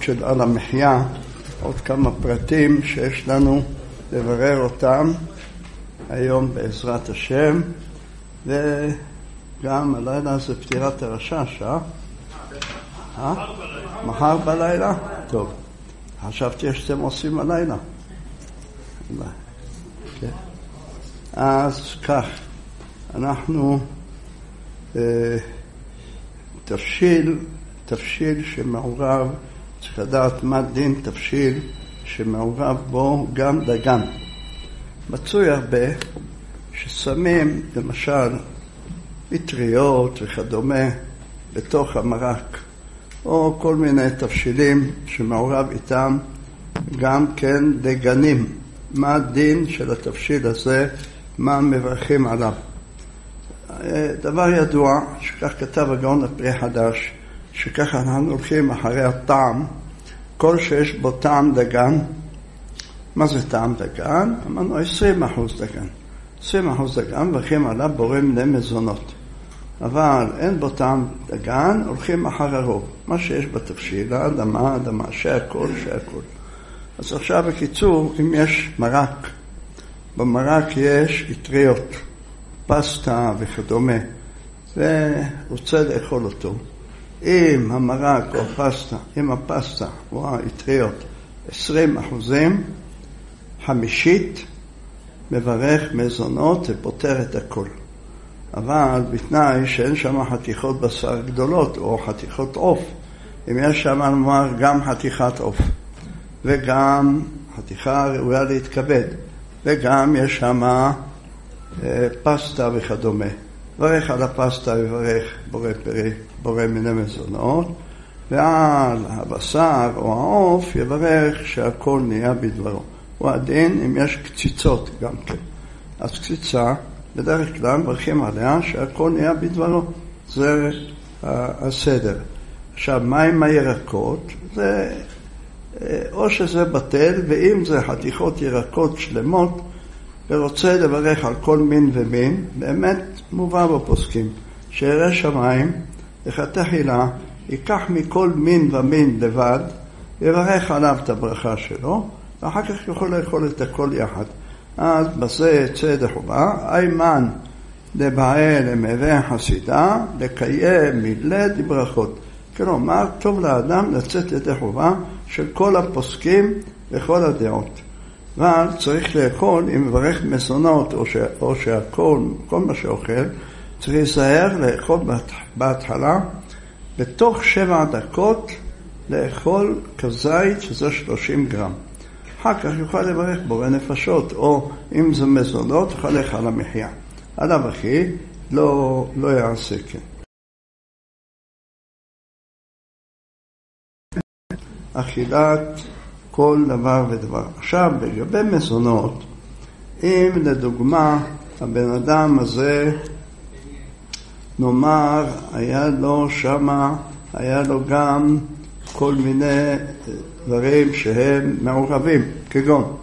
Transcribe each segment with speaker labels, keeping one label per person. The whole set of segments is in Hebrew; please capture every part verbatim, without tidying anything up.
Speaker 1: של על המחיה, עוד כמה פרטים שיש לנו לברר אותם היום בעזרת השם, וגם הלילה זה פטירת הרשש, אה? אה? מחר בלילה? טוב. חשבתי שאתם עושים הלילה. אז כך, אנחנו אה, תבשיל, תבשיל שמעורב, צריך לדעת מה דין תבשיל שמעורב בו גם דגן. מצוי הרבה ששמים למשל מטריות וכדומה בתוך המרק, או כל מיני תבשילים שמעורב איתם גם כן דגנים. מה הדין של התבשיל הזה, מה מברכים עליו. דבר ידוע, שכך כתב הגאון הפרי חדש, שככה אנחנו הולכים אחרי הטעם, כל שיש בו טעם דגן. מה זה טעם דגן? אמרנו עשרים אחוז דגן. עשרים אחוז דגן, מברכים עליו בורא מיני מזונות. אבל אין בו טעם דגן, הולכים אחר הרוב. מה שיש בתבשיל, האדמה, האדמה, שהכל, שהכל. אז עכשיו בקיצור, אם יש מרק, במרק יש אטריות, פסטה וכדומה, ורוצה לאכול אותו. אם המרק או הפסטה, אם הפסטה או האטריות עשרים אחוזים, חמישית מברך מזונות ופותר את הכל. אבל בתנאי שאין שם חתיכות בשר גדולות או חתיכות עוף. אם יש שם נאמר גם חתיכת עוף וגם חתיכה ראויה להתכבד וגם יש שם אה, פסטה וכדומה. ברך על הפסטה וברך בורא פרי, בורא מיני מזונות, ועל הבשר או העוף יברך שהכל נהיה בדברו. הוא הדין אם יש קציצות גם כן. אז קציצה בדרך כלל מברכים עליה שהכל נהיה בדברו. זה הסדר. עכשיו, מה עם הירקות? זה, או שזה בטל, ואם זה חתיכות ירקות שלמות, ורוצה לברך על כל מין ומין, באמת מובא בפוסקים. שירא שמיים, לכתחילה, ייקח מכל מין ומין לבד, יברך עליו את הברכה שלו, ואחר כך יכול לאכול את הכל יחד. אז בזה יצא ידי חובה, איימן לבעל למהווה חסידה, לקיים מילד ברכות. כלומר, טוב לאדם לצאת ידי חובה של כל הפוסקים וכל הדעות. אבל צריך לאכול, אם מברך מזונות או, ש... או שהכל, כל מה שאוכל, צריך להיזהר לאכול בהתחלה, בתוך שבע דקות לאכול כזית שזה שלושים גרם. אחר כך יוכל לברך בורא נפשות, או אם זה מזונות, יוכל לאכול על המחיה. עליו אחי, לא, לא יעשה כן. אכילת כל דבר ודבר. עכשיו, לגבי מזונות, אם לדוגמה הבן אדם הזה, נאמר, היה לו שמה, היה לו גם כל מיני דברים שהם מעורבים, כגון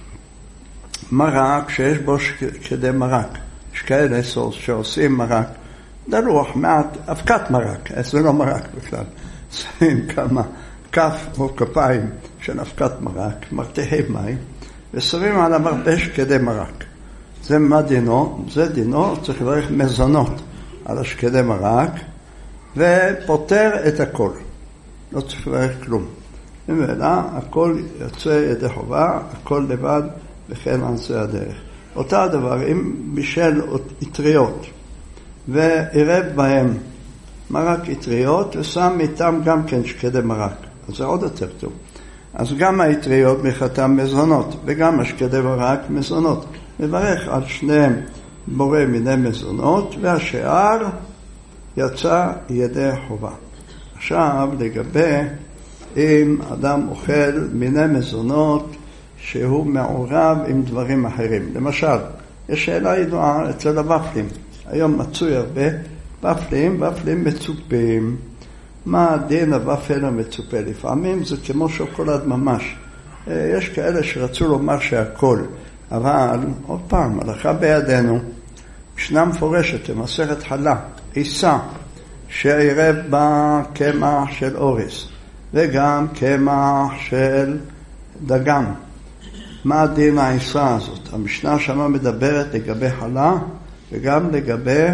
Speaker 1: מרק שיש בו כדי מרק. יש כאלה שעושים מרק, דלוח מעט, אבקת מרק, זה לא מרק בכלל. שמים כמה כף או כפיים של אבקת מרק, מרתחי מים, ושמים עליו הרבה שקדי מרק. זה מה דינו? זה דינו, צריך לברך מזונות על השקדי מרק, ופותר את הכל. לא צריך לברך כלום. ומילא, הכל יוצא ידי חובה, הכל לבד, וכן על זה הדרך. אותה דבר, אם בישל אטריות, ועירב בהם מרק אטריות, ושם איתם גם כן שקדי מרק. אז זה עוד יותר טוב. אז גם האטריות מחתם מזונות, וגם השקדי מרק מזונות. מברך על שניהם בורא מיני מזונות, והשאר יצא ידי חובה. עכשיו, לגבי אם אדם אוכל מיני מזונות שהוא מעורב עם דברים אחרים. למשל, יש שאלה ידועה אצל הוופלים. היום מצוי הרבה ופלים, ופלים מצופים. מה הדין הוופל המצופה? לפעמים זה כמו שוקולד ממש. יש כאלה שרצו לומר שהכל, אבל עוד פעם, הלכה בידינו, משנה מפורשת במסכת חלה, עיסה, שעירב בה קמח של אורס, וגם קמח של דגן. מה הדין העיסה הזאת? המשנה שמה מדברת לגבי חלה וגם לגבי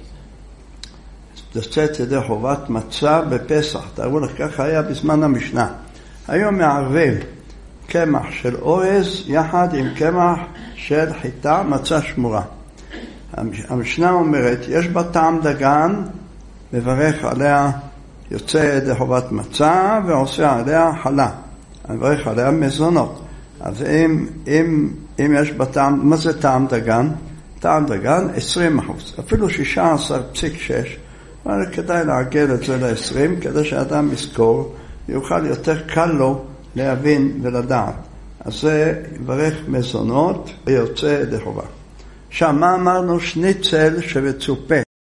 Speaker 1: לצאת ידי חובת מצה בפסח. תראו לך, ככה היה בזמן המשנה. היום מערבים קמח של אורז יחד עם קמח של חיטה, מצה שמורה. המשנה אומרת, יש בה טעם דגן, מברך עליה, יוצא ידי חובת מצה ועושה עליה חלה. מברך עליה מזונות. אז אם, אם, אם יש בה טעם, מה זה טעם דגן? טעם דגן עשרים אחוז, אפילו שישה עשר נקודה שש. אבל כדאי לעגל את זה ל-עשרים, כדי שאדם יזכור, יוכל יותר קל לו להבין ולדעת. אז זה יברך מזונות ויוצא ידי חובה. עכשיו, מה אמרנו? שניצל שמצופה.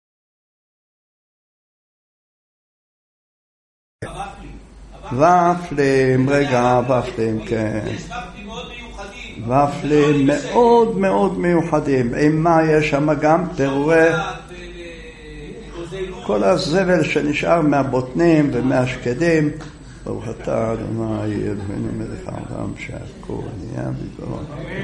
Speaker 1: ופלים, רגע, ופלים, כן.
Speaker 2: יש ופלים מאוד מיוחדים.
Speaker 1: ופלים מאוד מאוד מיוחדים. עם מה יש שם גם? פירורי... כל הזבל שנשאר מהבוטנים ומהשקדים. ברוך אתה אדוני אלוהינו מלך העולם שהכל נהיה בדברו.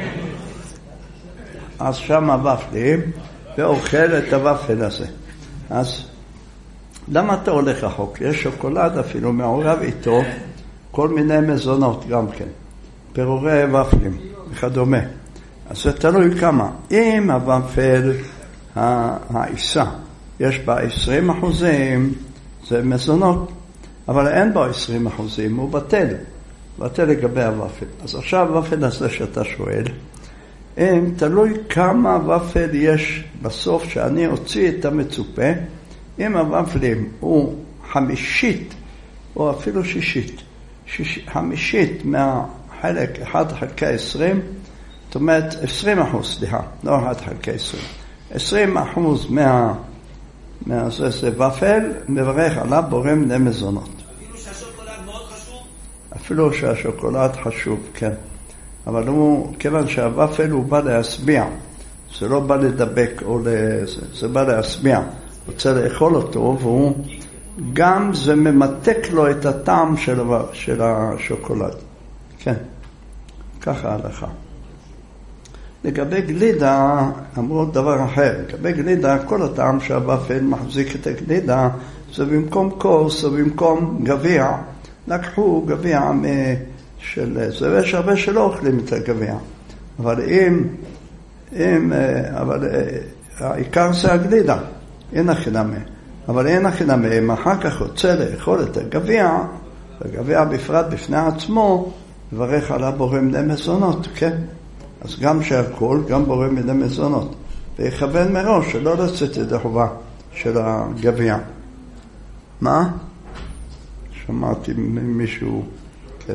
Speaker 1: אז שם הוופלים ואוכל את הוופל הזה. אז למה אתה הולך רחוק? יש שוקולד אפילו מעורב איתו כל מיני מזונות גם כן. פירורי ופלים וכדומה. אז זה תלוי כמה. אם הוופל העיסה יש בה עשרים אחוזים, זה מזונות. אבל אין בו עשרים אחוזים, הוא בטל. בטל לגבי הוופל. אז עכשיו הוופל הזה שאתה שואל, אם תלוי כמה וופל יש בסוף שאני אוציא את המצופה, אם הוופלים הוא חמישית, או אפילו שישית, שיש, חמישית מהחלק אחד חלקי עשרים, זאת אומרת עשרים אחוז, סליחה, לא אחד חלקי עשרים. עשרים אחוז מה... מהזה זה ופל, מברך עליו בורא מיני מזונות.
Speaker 2: אפילו שהשוקולד מאוד חשוב?
Speaker 1: אפילו שהשוקולד חשוב, כן. אבל הוא, כיוון שהוופל הוא בא להסביע, זה לא בא לדבק או לזה, זה בא להסביע. רוצה לאכול אותו, והוא גם זה ממתק לו את הטעם של, של השוקולד. כן, ככה הלכה. לגבי גלידה, אמרו דבר אחר. לגבי גלידה, כל הטעם שהוופל מחזיק את הגלידה, זה במקום כוס או במקום גביע. לקחו גביע של זה, ויש הרבה שלא אוכלים את הגביע. אבל אם, אם, אבל העיקר זה הגלידה, אין החינמה. אבל אין החינמה, אם אחר כך רוצה לאכול את הגביע, הגביע בפרט בפני עצמו, לברך על הבורא מיני מזונות, כן? אז גם שהכל, גם בורא מיני מזונות. ויכוון מראש שלא לצאת את החובה של הגביע. מה? שמעתי ממישהו, כן.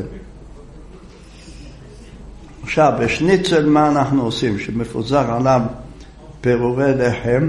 Speaker 1: עכשיו, בשניצל מה אנחנו עושים? שמפוזר עליו פירורי לחם,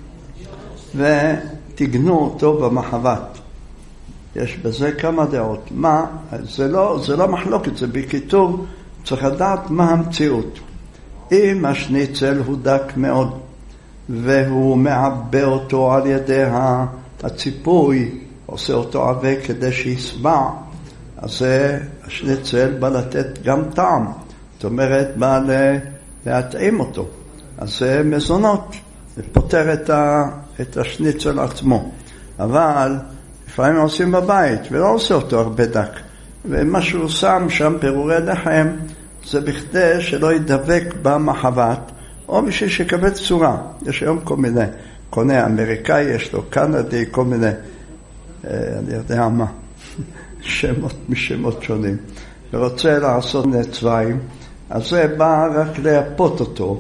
Speaker 1: ותגנו אותו במחבת. יש בזה כמה דעות. מה? זה לא, זה לא מחלוקת, זה בכיתוב, צריך לדעת מה המציאות. אם השניצל הוא דק מאוד, והוא מעבה אותו על ידי הציפוי, עושה אותו עבה כדי שיסבע, אז השניצל בא לתת גם טעם. זאת אומרת, בא להתאים אותו. אז זה מזונות, זה פותר את, ה, את השניצל עצמו. אבל לפעמים עושים בבית, ולא עושה אותו הרבה דק. ומה שהוא שם שם פירורי לחם, זה בכדי שלא ידבק במחבת, או בשביל שיקבל צורה. יש היום כל מיני, קונה אמריקאי, יש לו קנדי, כל מיני, אני יודע מה, שמות משמות שונים. ורוצה לעשות צבעים, אז זה בא רק להפות אותו.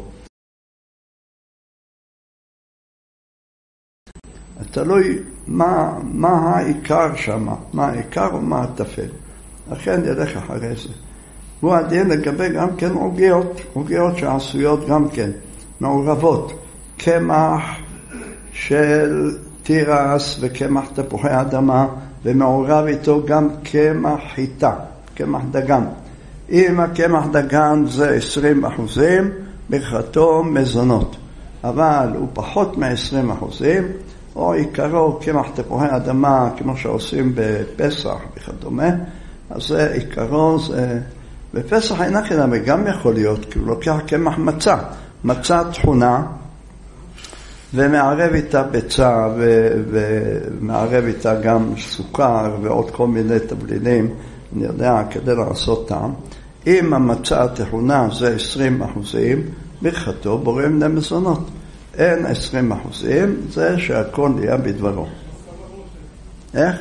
Speaker 1: תלוי מה, מה העיקר שם, מה העיקר ומה הטפל. לכן ילך אחרי זה. הוא הדין לגבי גם כן עוגיות, עוגיות שעשויות גם כן, מעורבות. קמח של תירס וקמח תפוחי אדמה, ומעורב איתו גם קמח חיטה, קמח דגן. אם הקמח דגן זה עשרים אחוזים, ברכתו מזונות. אבל הוא פחות מ-עשרים אחוזים, או עיקרו קמח תפוחי אדמה, כמו שעושים בפסח וכדומה, אז זה עיקרו, זה... בפסח אין הכי גם יכול להיות, כי הוא לוקח קמח מצה, מצה תכונה, ומערב איתה ביצה, ומערב איתה גם סוכר ועוד כל מיני תבלינים, אני יודע, כדי לעשות טעם. אם המצה התכונה זה עשרים אחוזים, ברכתו בוראים למזונות. אין עשרים אחוזים, זה שהכל נהיה בדברו. איך?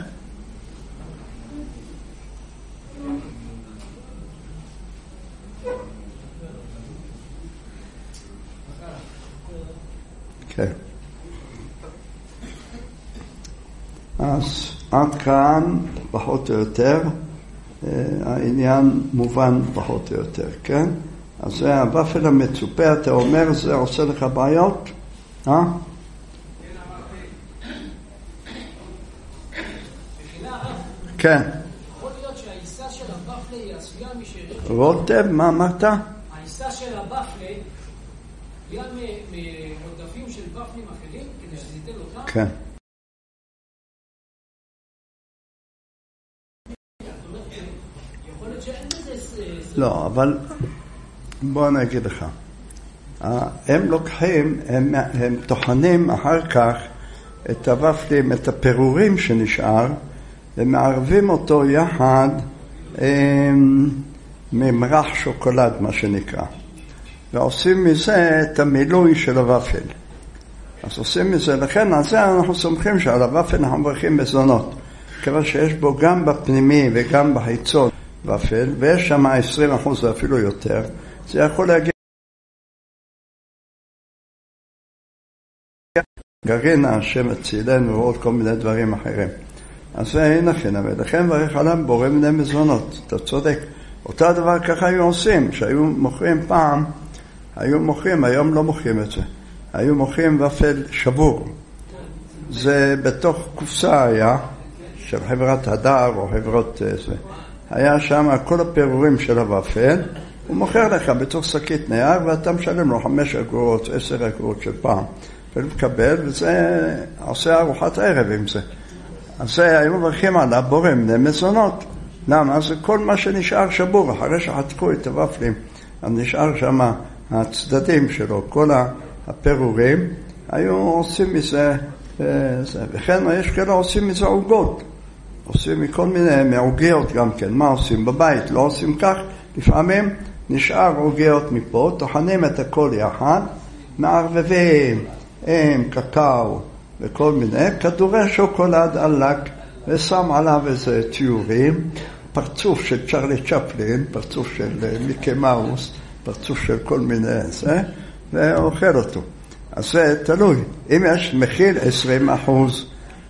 Speaker 1: כן. אז עד כאן פחות או יותר, העניין מובן פחות או יותר, כן? אז זה הוואפל המצופה, אתה אומר, זה עושה לך בעיות? אה? כן.
Speaker 3: יכול להיות שהעיסה של הוואפל היא עשויה משארית...
Speaker 1: רוטב, מה אמרת?
Speaker 3: העיסה של הוואפל היא מעודפים של וואפלים אחרים, כדי שזה ייתן אותם?
Speaker 1: כן.
Speaker 3: יכול להיות שאין בזה...
Speaker 1: לא, אבל בוא אני אגיד לך. הם לוקחים, הם, הם טוחנים אחר כך את הוואפלים, את הפירורים שנשאר, ומערבים אותו יחד עם ממרח שוקולד, מה שנקרא. ועושים מזה את המילוי של הוואפל. אז עושים מזה, לכן על זה אנחנו סומכים שעל הוואפל אנחנו מברכים מזונות. כיוון שיש בו גם בפנימי וגם בחיצון וואפל, ויש שם עשרים אחוז ואפילו יותר, זה יכול להגיע גרעינה, השם הצילנו ועוד כל מיני דברים אחרים. אז זה אין לכן, ולכן ברך עליו בורא מיני מזונות, אתה צודק. אותו דבר ככה היו עושים, שהיו מוכרים פעם, היו מוכרים, היום לא מוכרים את זה. היו מוכרים וואפל שבור. זה בתוך קופסה היה, של חברת הדר או חברות זה. היה שם כל הפירורים של הוואפל, הוא מוכר לך בתוך שקית נייר, ואתה משלם לו חמש אגורות, עשר אגורות של פעם. ולקבל, וזה עושה ארוחת ערב עם זה. אז זה היו מברכים עליו בורא מיני מזונות. למה? זה כל מה שנשאר שבור, אחרי שחתכו את הוואפלים, אז נשאר שם הצדדים שלו, כל הפירורים, היו עושים מזה, וכן יש כאלה עושים מזה עוגות. עושים מכל מיני מעוגיות גם כן. מה עושים בבית? לא עושים כך. לפעמים נשאר עוגיות מפה, טוחנים את הכל יחד, מערבבים עם קקאו וכל מיני, כדורי שוקולד עלק, ושם עליו איזה ציורים, פרצוף של צ'רלי צ'פלין, פרצוף של מיקי מאוס, פרצוף של כל מיני זה, ואוכל אותו. אז זה תלוי. אם יש מכיל עשרים אחוז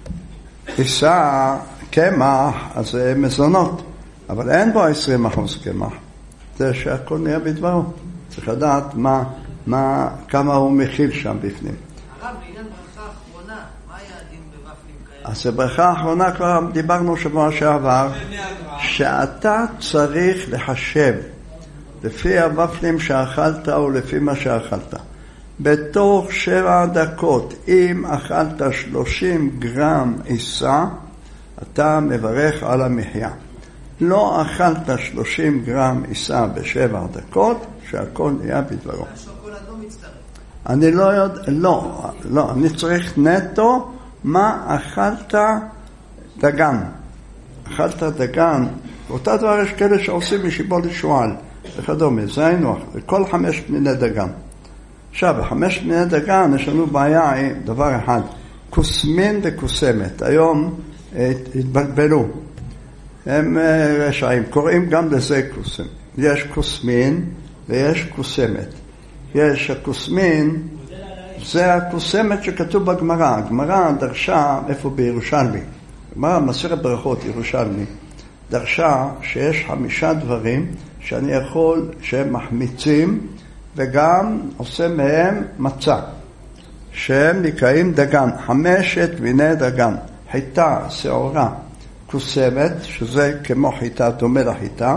Speaker 1: עיסה קמח, אז זה מזונות. אבל אין בו עשרים אחוז קמח. זה שהכל נהיה בדברו. צריך לדעת מה, מה, כמה הוא מכיל שם בפנים.
Speaker 3: הרב, לעניין ברכה האחרונה, מה היה הדין בוואפלים כאלה?
Speaker 1: אז בברכה האחרונה כבר דיברנו שבוע שעבר, שאתה צריך לחשב לפי הוואפלים שאכלת או לפי מה שאכלת. בתוך שבע דקות, אם אכלת שלושים גרם עיסה, אתה מברך על המחיה. לא אכלת שלושים גרם עיסה בשבע דקות, שהכל נהיה בדברו.
Speaker 3: השוקולד לא מצטרף.
Speaker 1: אני לא יודע, לא, לא, אני צריך נטו מה אכלת דגן. אכלת דגן, אותה דבר יש כאלה שעושים משיבולת שועל, וכדומה, זה היינו, כל חמש מיני דגן. עכשיו, בחמש מיני דגן יש לנו בעיה עם דבר אחד, קוסמין וקוסמת. היום התבלבלו. הם רשעים, קוראים גם לזה קוסם. יש קוסמין ויש קוסמת. יש הקוסמין, זה הקוסמת שכתוב בגמרא. הגמרא דרשה, איפה בירושלמי? הגמרא, מסכת ברכות, ירושלמי, דרשה שיש חמישה דברים שאני יכול, שהם מחמיצים, וגם עושה מהם מצה, שהם נקראים דגן, חמשת מיני דגן, חיטה, שעורה, קוסמת, שזה כמו חיטה, דומה לחיטה,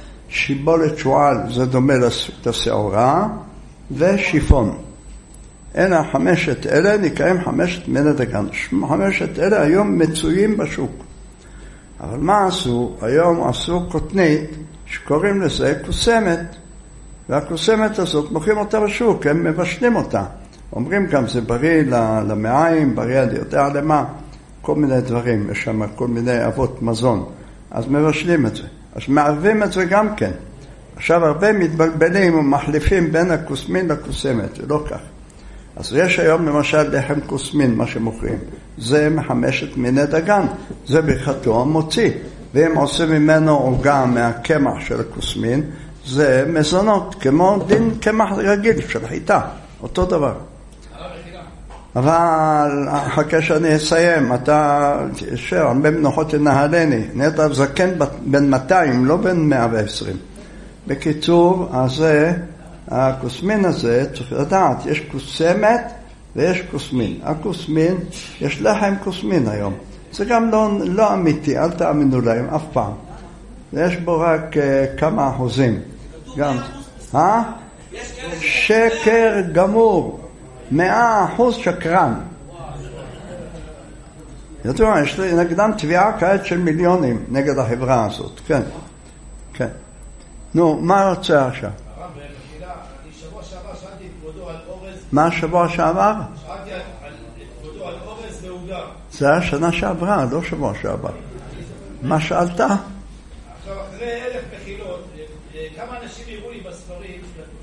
Speaker 1: שיבולת שועל, זה דומה לשעורה, ושיפון. אלא חמשת אלה נקראים חמשת מיני דגן. חמשת אלה היום מצויים בשוק. אבל מה עשו? היום עשו קוטנית שקוראים לזה קוסמת. והקוסמת הזאת מוכרים אותה בשוק, הם מבשלים אותה. אומרים גם זה בריא למעיים, בריא אני יודע למה, כל מיני דברים, יש שם כל מיני אבות מזון. אז מבשלים את זה. אז מערבים את זה גם כן. עכשיו הרבה מתבלבלים ומחליפים בין הקוסמין לקוסמת, זה לא כך. אז יש היום למשל לחם קוסמין, מה שמוכרים. זה מחמשת מיני דגן, זה ברכתו המוציא. ואם עושים ממנו עוגה מהקמח של הקוסמין, זה מזונות, כמו דין קמח רגיל של חיטה, אותו דבר. אבל חכה שאני אסיים, אתה תשאר, הרבה מנוחות תנהלני, נהיית זקן בין מאתיים, לא בין מאה ועשרים. בקיצור, אז הקוסמין הזה, צריך לדעת, יש קוסמת ויש קוסמין. הקוסמין, יש לחם קוסמין היום. זה גם לא, לא אמיתי, אל תאמינו להם אף פעם. ויש בו רק uh, כמה אחוזים. גם. אה? שקר גמור. מאה אחוז שקרן. ידוע, יש לי נגדם תביעה כעת של מיליונים נגד החברה הזאת. כן. כן. נו, מה רוצה עכשיו? מה השבוע שעבר?
Speaker 2: שאלתי על כבודו על אורז ועוגה.
Speaker 1: זה היה שנה שעברה, לא שבוע שעבר. מה שאלת?
Speaker 2: עכשיו, אחרי אלף מחילות, כמה אנשים יראו לי בספרים,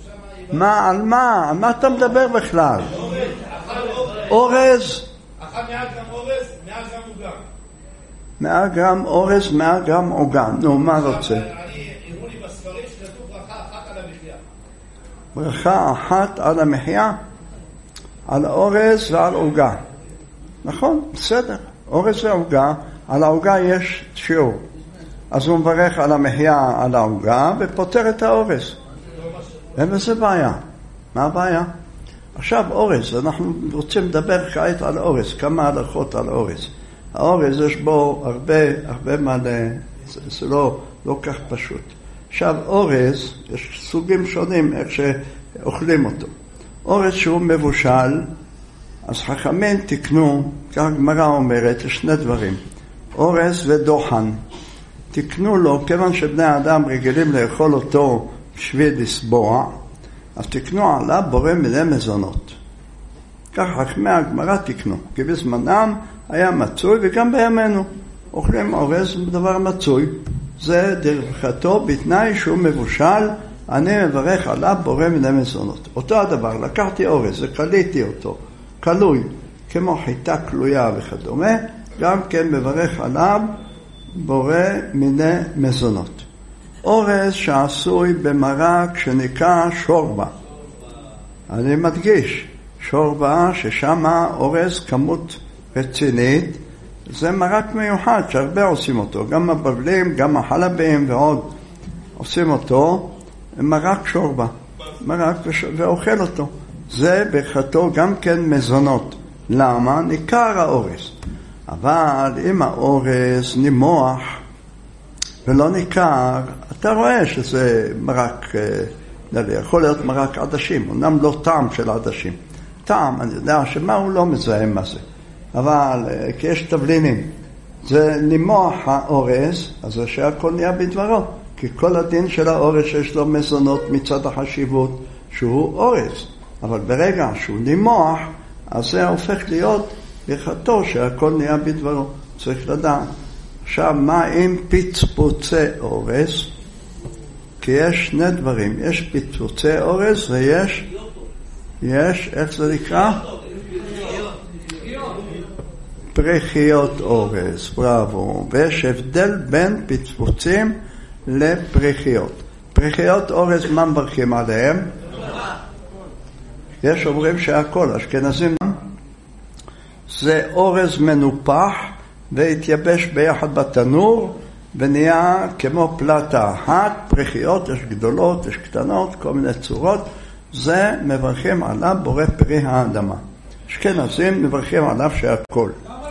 Speaker 1: מה, על מה? על מה אתה מדבר בכלל?
Speaker 2: אורז, אכל אורז.
Speaker 1: אורז?
Speaker 2: אכל מאה גרם אורז, מאה גרם עוגה.
Speaker 1: מאה גרם אורז, מאה גרם עוגה. נו, מה רוצה?
Speaker 2: אני, יראו לי בספרים שכתוב ברכה אחת על המחיה.
Speaker 1: ברכה אחת על המחיה? על האורז ועל עוגה. נכון, בסדר. אורז ועוגה, על העוגה יש שיעור. אז הוא מברך על המחיה על העוגה ופותר את האורז. אין בזה בעיה. מה הבעיה? עכשיו אורז, אנחנו רוצים לדבר כעת על אורז, כמה הלכות על אורז. האורז יש בו הרבה, הרבה מלא, זה, זה לא, לא כך פשוט. עכשיו אורז, יש סוגים שונים איך שאוכלים אותו. אורז שהוא מבושל, אז חכמים תקנו, כך הגמרא אומרת, יש שני דברים. אורז ודוחן. תקנו לו, כיוון שבני האדם רגילים לאכול אותו בשביל לסבוע, אז תקנו עליו בורא מיני מזונות. כך חכמי הגמרא תקנו, כי בזמנם היה מצוי וגם בימינו. אוכלים אורז בדבר מצוי. זה דרכתו בתנאי שהוא מבושל, אני מברך עליו בורא מיני מזונות. אותו הדבר, לקחתי אורז, זה קליתי אותו, קלוי, כמו חיטה קלויה וכדומה, גם כן מברך עליו בורא מיני מזונות. אורז שעשוי במרק שנקרא שורבה. אני מדגיש, שורבה ששם אורז כמות רצינית, זה מרק מיוחד שהרבה עושים אותו, גם הבבלים, גם החלבים ועוד עושים אותו, מרק שורבה, מרק ואוכל אותו. זה ברכתו גם כן מזונות. למה? ניכר האורז. אבל אם האורז נימוח ולא ניכר, אתה רואה שזה מרק, יכול להיות מרק עדשים, אמנם לא טעם של עדשים. טעם, אני יודע שמה הוא לא מזהם מה זה. אבל כי יש תבלינים, זה נימוח האורז, אז זה שהכל נהיה בדברו. כי כל הדין של האורז שיש לו מזונות מצד החשיבות שהוא אורז. אבל ברגע שהוא נימוח, אז זה הופך להיות ברכתו שהכל נהיה בדברו. צריך לדעת. עכשיו, מה עם פצפוצי אורז? כי יש שני דברים. יש פצפוצי אורז ויש, יש, איך זה נקרא? פרחיות אורז, בראבו. ויש הבדל בין פצפוצים לפרחיות. פרחיות אורז, מה מברכים עליהם? יש אומרים שהכל, אשכנזים, זה אורז מנופח והתייבש ביחד בתנור ונהיה כמו פלטה אחת. פרחיות, יש גדולות, יש קטנות, כל מיני צורות. זה מברכים עליו בורא פרי האדמה. אשכנזים מברכים עליו שהכל.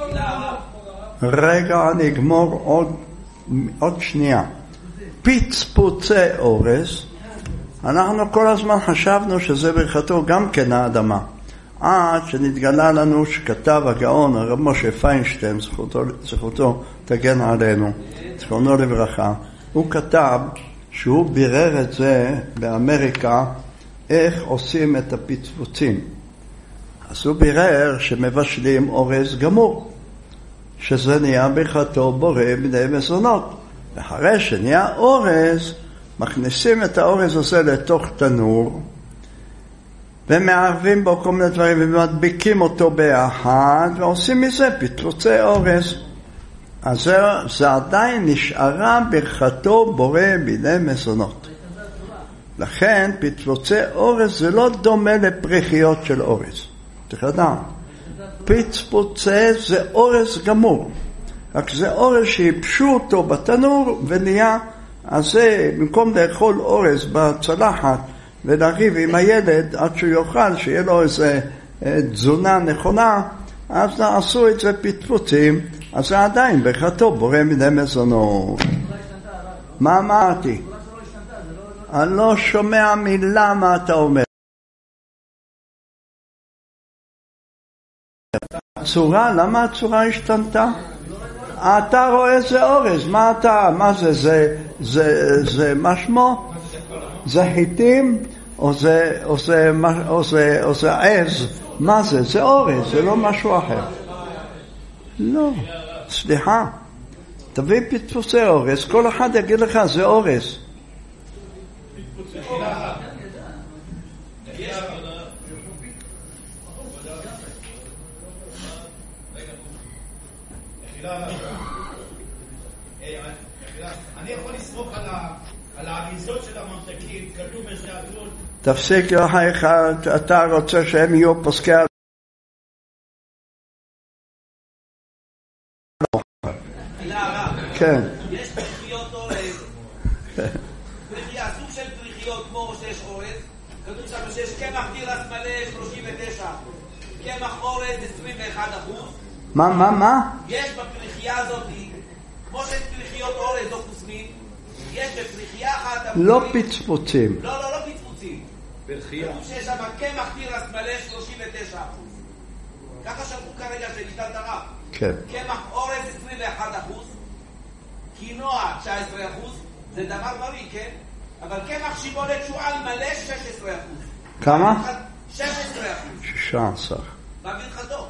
Speaker 1: רגע, אני אגמור עוד, עוד שנייה. פצפוצי אורז, אנחנו כל הזמן חשבנו שזה ברכתו גם כן האדמה. עד שנתגלה לנו שכתב הגאון הרב משה פיינשטיין, זכותו, זכותו תגן עלינו, זכרונו לברכה, הוא כתב שהוא בירר את זה באמריקה, איך עושים את הפיצוצים. אז הוא בירר שמבשלים אורז גמור, שזה נהיה ברכתו בורא מיני מזונות. ואחרי שנהיה אורז, מכניסים את האורז הזה לתוך תנור, ומערבים בו כל מיני דברים, ומדביקים אותו ביחד, ועושים מזה פיצוצי אורז. אז זה, זה עדיין נשארה ברכתו בורא מיני מזונות. לכן פיצוצי אורז זה לא דומה לפריחיות של אורז. צריך לדעת. פיצוצי זה אורז גמור. רק זה אורז שיפשו אותו בתנור ונהיה, אז זה במקום לאכול אורז בצלחת ולריב עם הילד עד שהוא יאכל, שיהיה לו איזה תזונה נכונה, אז עשו את זה פיצוצים, אז זה עדיין ברכתו בורא מיני מזונות. מה אמרתי? אני לא שומע מילה מה אתה אומר. הצורה, למה הצורה השתנתה? אתה רואה זה אורז, מה אתה, מה זה, זה, זה, זה מה שמו? זה חיטים, או זה, או זה, או זה, או זה עז, מה זה? זה אורז, זה לא משהו אחר. לא, סליחה, תביא פיצוצי אורז, כל אחד יגיד לך זה אורז.
Speaker 2: אני יכול לסמוך על האריזות של הממתקים, כתוב בזה הכל.
Speaker 1: תפסיק לך אחד, אתה רוצה שהם יהיו פוסקי כן.
Speaker 4: יש פריחיות אורז, פריחיה, סוג של פריחיות כמו שיש אורז, כתוב שם שיש קמח תירס מלא שלושים ותשע, קמח אורז עשרים ואחד אחוז.
Speaker 1: מה, מה, מה?
Speaker 4: יש בפריחיה הזאת, כמו שיש פריחיות אורז או חוסמים, יש בפריחיה אחת...
Speaker 1: לא פצפוצים.
Speaker 4: לא, לא, לא פצפוצים. פריחיה. כתוב שיש שם קמח תירס מלא שלושים ותשע אחוז. ככה שלחו כרגע שנשתל את הרב.
Speaker 1: כן.
Speaker 4: קמח אורז עשרים ואחד אחוז, קינוע תשע עשרה אחוז, זה דבר בריא, כן? אבל קמח שיבולת שועל מלא שש עשרה אחוז.
Speaker 1: כמה?
Speaker 4: שש עשרה אחוז.
Speaker 1: שישה עשר.
Speaker 4: בברכתו.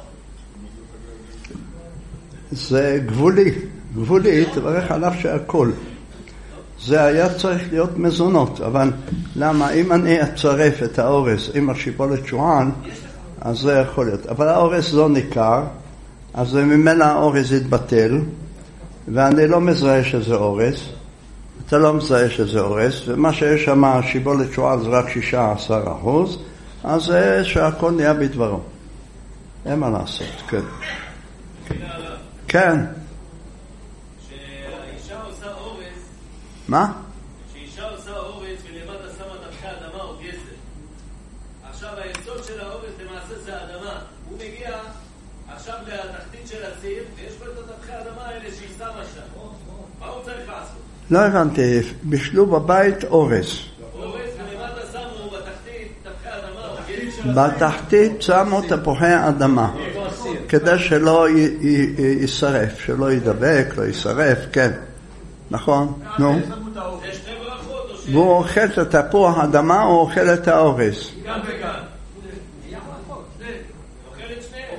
Speaker 1: זה גבולי, גבולי, תברך עליו שהכל. זה היה צריך להיות מזונות, אבל למה? אם אני אצרף את האורז עם השיבולת שועל, אז זה יכול להיות. אבל האורז לא ניכר, אז ממנה האורז יתבטל, ואני לא מזהה שזה אורז, אתה לא מזהה שזה אורז, ומה שיש שם, שיבולת שועל זה רק שישה עשר אחוז, אז זה שהכל נהיה בדברו. אין מה לעשות, כן. כן.
Speaker 5: כשאישה עושה אורז,
Speaker 1: מה?
Speaker 5: כשאישה עושה אורז ולמטה שמה תפחי אדמה או גזר. עכשיו היסוד של האורז למעשה זה האדמה. הוא מגיע עכשיו לתחתית של הציר, ויש לו את התפחי האדמה האלה שהיא שמה שם. מה הוא צריך לעשות?
Speaker 1: לא הבנתי, בשלו בבית אורז.
Speaker 5: אורז ולמטה שמו בתחתית תפחי אדמה או גזר.
Speaker 1: בתחתית שמו תפוחי אדמה. כדי שלא יישרף, שלא ידבק, לא יישרף, כן. נכון? נו. והוא אוכל את התפוח האדמה או אוכל את האורז?
Speaker 5: גם וגם. אוכל את שניהם.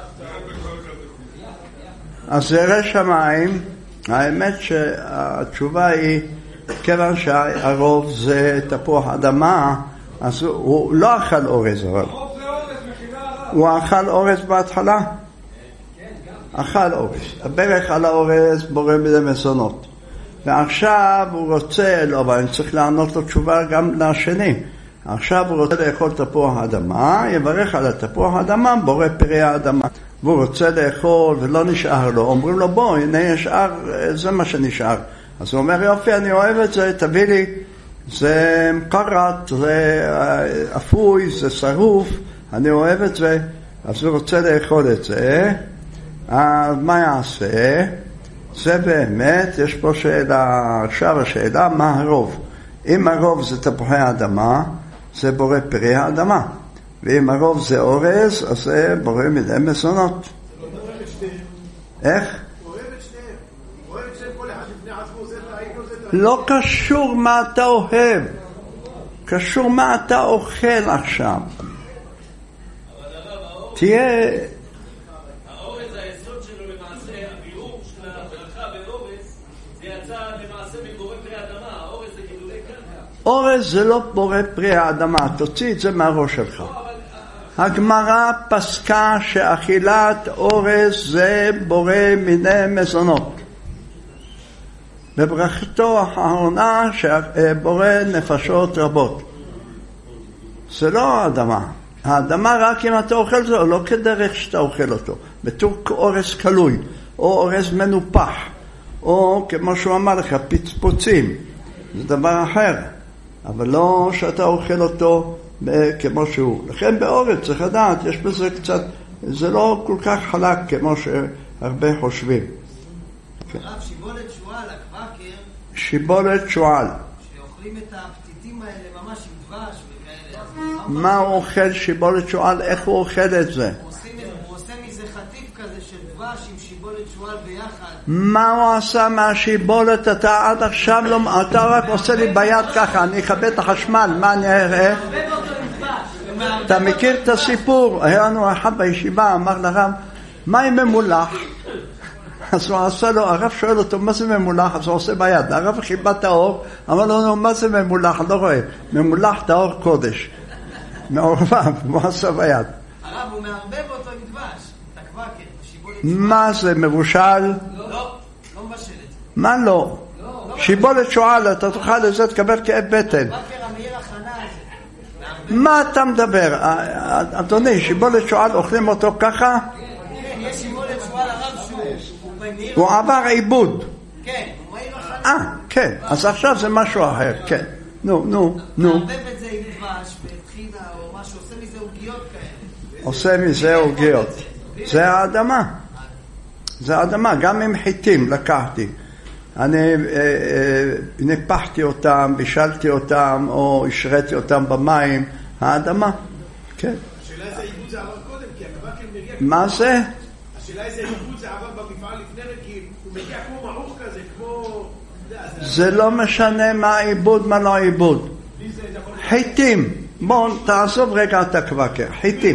Speaker 1: אז ירא שמיים, האמת שהתשובה היא, כיוון שהרוב זה תפוח אדמה, אז הוא לא אכל אורז, אבל הוא אכל אורז בהתחלה. אכל אורז. הברך על האורז בורא מיני מזונות. ועכשיו הוא רוצה, לא, אבל אני צריך לענות לו תשובה גם לשני. עכשיו הוא רוצה לאכול תפוח אדמה, יברך על התפוח אדמה, בורא פרי האדמה. והוא רוצה לאכול ולא נשאר לו. אומרים לו, בוא, הנה ישאר, זה מה שנשאר. אז הוא אומר, יופי, אני אוהב את זה, תביא לי. זה מקרת, זה אפוי, זה שרוף, אני אוהב את זה. אז הוא רוצה לאכול את זה. אז מה יעשה? זה באמת, יש פה שאלה, עכשיו השאלה, מה הרוב? אם הרוב זה תפוחי האדמה, זה בורא פרי האדמה. ואם הרוב זה אורז, אז זה בורא מיני מזונות. איך? לא קשור מה אתה אוהב, קשור מה אתה אוכל עכשיו. תהיה...
Speaker 5: האורז, היסוד שלו למעשה, הביאור של הברכה באורז, זה יצא למעשה מבורא פרי האדמה. האורז זה גידולי קרקע.
Speaker 1: אורז זה לא בורא פרי האדמה, תוציא את זה מהראש שלך. הגמרא פסקה שאכילת אורז זה בורא מיני מזונות. בברכתו האחרונה שבורא נפשות רבות. זה לא האדמה. האדמה רק אם אתה אוכל אותו, לא כדרך שאתה אוכל אותו. בתור אורז קלוי, או אורז מנופח, או כמו שהוא אמר לך, פצפוצים. זה דבר אחר. אבל לא שאתה אוכל אותו כמו שהוא. לכן באורז צריך לדעת, יש בזה קצת, זה לא כל כך חלק כמו שהרבה חושבים.
Speaker 6: הרב, שיבולת שועל, הקוואקר,
Speaker 1: שיבולת שועל.
Speaker 6: שאוכלים את הפתיתים האלה ממש עם דבש וכאלה.
Speaker 1: מה הוא אוכל שיבולת שועל? איך הוא אוכל את זה?
Speaker 6: הוא עושה מזה חטיף כזה של דבש עם שיבולת שועל ביחד.
Speaker 1: מה הוא עשה מהשיבולת? אתה עד עכשיו לא... אתה רק עושה לי ביד ככה, אני אכבד את החשמל, מה אני אראה? אתה מכיר את הסיפור? היה לנו אחד בישיבה, אמר לרב, מה עם ממולח? אז הוא עשה לו, הרב שואל אותו, מה זה ממולח? אז הוא עושה ביד. הרב חיבה את האור, אמר לו, מה זה ממולח? לא רואה. ממולח את האור קודש. מעורבב, הוא עשה ביד.
Speaker 6: הרב, הוא מערבב אותו עם דבש. את הקוואקר, שיבולת שועל.
Speaker 1: מה זה, מבושל?
Speaker 6: לא, לא מבשלת.
Speaker 1: מה לא? שיבולת שועל, אתה תוכל לזה, תקבל כאב בטן.
Speaker 6: הקוואקר המאיר הכנה הזה.
Speaker 1: מה אתה מדבר? אדוני, שיבולת שועל אוכלים אותו ככה?
Speaker 6: כן, יש שיבולת שועל הרב שהוא...
Speaker 1: הוא עבר עיבוד.
Speaker 6: כן, הוא מאיר הכנה.
Speaker 1: אה, כן, אז עכשיו זה משהו אחר, כן. נו, נו, נו.
Speaker 6: מערבב את זה עם דבש וטחינה או משהו, עושה מזה עוגיות כאלה.
Speaker 1: עושה מזה עוגיות. זה האדמה. זה האדמה, גם עם חיטים לקחתי. אני אה, אה, ניפחתי אותם, בישלתי אותם, או השריתי אותם במים. האדמה, כן.
Speaker 2: השאלה איזה עיבוד זה עבר קודם, כי הקוואקר מגיע...
Speaker 1: מה זה?
Speaker 2: השאלה איזה עיבוד זה עבר במפעל לפני רגיל, הוא מגיע כמו מעוך כזה, כמו...
Speaker 1: זה לא משנה מה העיבוד, מה לא העיבוד. חיטים, בואו תעזוב רגע את הקוואקר, חיטים.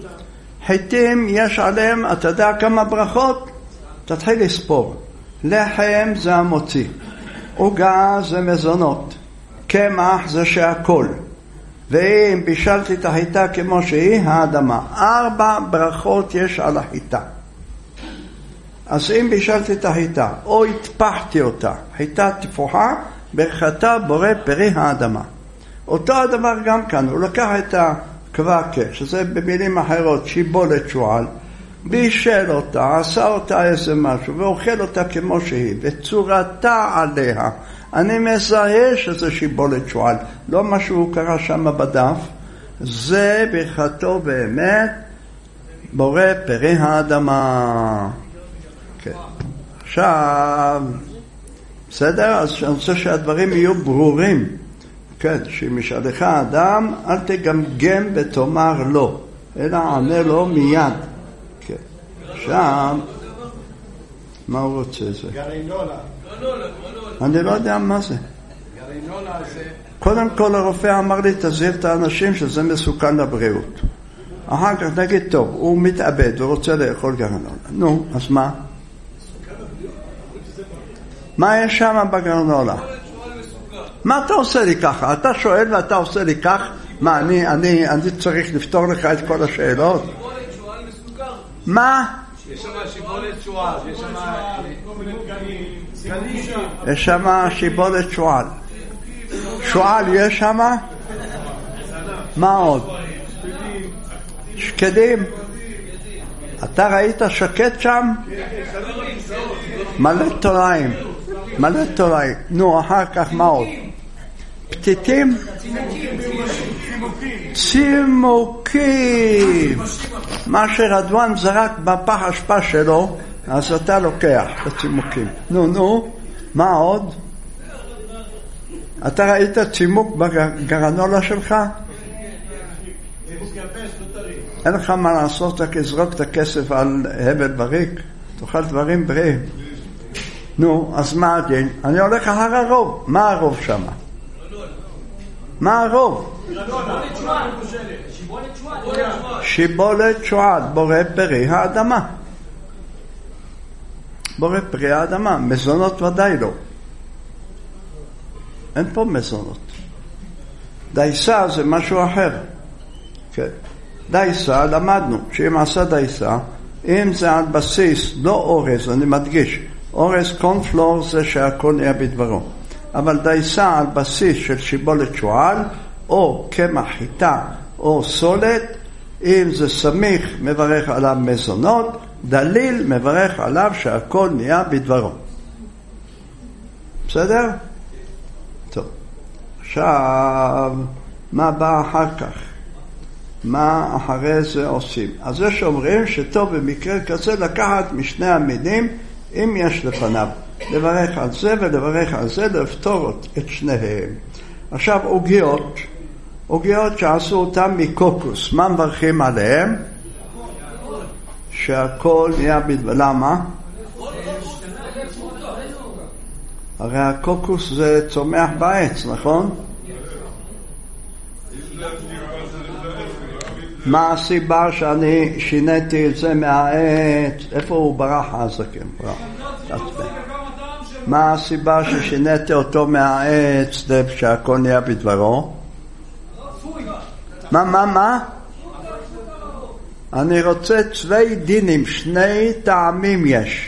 Speaker 1: חיטים יש עליהם, אתה יודע כמה ברכות? תתחיל לספור. לחם זה המוציא, עוגה זה מזונות, קמח זה שהכל. ואם בישלתי את החיטה כמו שהיא, האדמה. ארבע ברכות יש על החיטה. אז אם בישלתי את החיטה, או התפחתי אותה, חיטה תפוחה, ברכתה בורא פרי האדמה. אותו הדבר גם כאן, הוא לקח את הקוואקר, שזה במילים אחרות, שיבולת שועל, בישל אותה, עשה אותה איזה משהו, ואוכל אותה כמו שהיא, וצורתה עליה. אני מזהה שזה שיבולת שועל, לא משהו קרה שם בדף, זה ברכתו באמת, בורא פרי האדמה. כן. עכשיו, בסדר? אז אני רוצה שהדברים יהיו ברורים. כן, שאם ישאלך אדם, אל תגמגם ותאמר לא, אלא ענה לו מיד. כן. עכשיו, מה הוא רוצה זה?
Speaker 2: גרעינולה.
Speaker 1: אני לא יודע מה זה.
Speaker 2: גרעינולה זה...
Speaker 1: קודם כל הרופא אמר לי, תזהיר את האנשים שזה מסוכן לבריאות. אחר כך נגיד, טוב, הוא מתאבד ורוצה לאכול גרעינולה. נו, אז מה? מה יש שם בגרעינולה? מה אתה עושה לי ככה? אתה שואל ואתה עושה לי כך? מה, אני, אני, אני צריך לפתור לך את כל השאלות? מה?
Speaker 2: יש שם שיבולת שועל, יש שם...
Speaker 1: יש שם שיבולת שועל. שועל יש שם? מה עוד? שקדים. אתה ראית שקד שם? מלא תולעים. מלא תולעים. נו, אחר כך מה עוד? פתיתים? צימוקים. מה שרדואן זרק בפח אשפה שלו, אז אתה לוקח את הצימוקים. נו, נו, מה עוד? אתה ראית צימוק בגרנולה שלך? אין לך מה לעשות, רק לזרוק את הכסף על הבל בריק, תאכל דברים בריאים. נו, אז מה הדין? אני הולך אחר הרוב. מה הרוב שם? מה הרוב? שיבולת שועל, בורא פרי האדמה. בורא פרי האדמה, מזונות ודאי לא. אין פה מזונות. דייסה זה משהו אחר. כן. דייסה, למדנו שאם עשה דייסה, אם זה על בסיס, לא אורז, אני מדגיש, אורז קונפלור זה שהכל נהיה בדברו. אבל דייסה על בסיס של שיבולת שועל, או קמח חיטה, או סולת, אם זה סמיך, מברך עליו מזונות, דליל, מברך עליו שהכל נהיה בדברו. בסדר? טוב. עכשיו, מה בא אחר כך? מה אחרי זה עושים? אז יש אומרים שטוב במקרה כזה לקחת משני המינים, אם יש לפניו, לברך על זה ולברך על זה, לפתור את שניהם. עכשיו, עוגיות, עוגיות שעשו אותם מקוקוס, מה מברכים עליהם? שהכל נהיה בדבר. למה? הרי הקוקוס זה צומח בעץ, נכון? מה הסיבה שאני שיניתי את זה מהעץ? איפה הוא ברח הזקן? ברח. מה הסיבה ששיניתי אותו מהעץ שהכל נהיה בדברו? מה, מה, מה? אני רוצה צווי דינים, שני טעמים יש.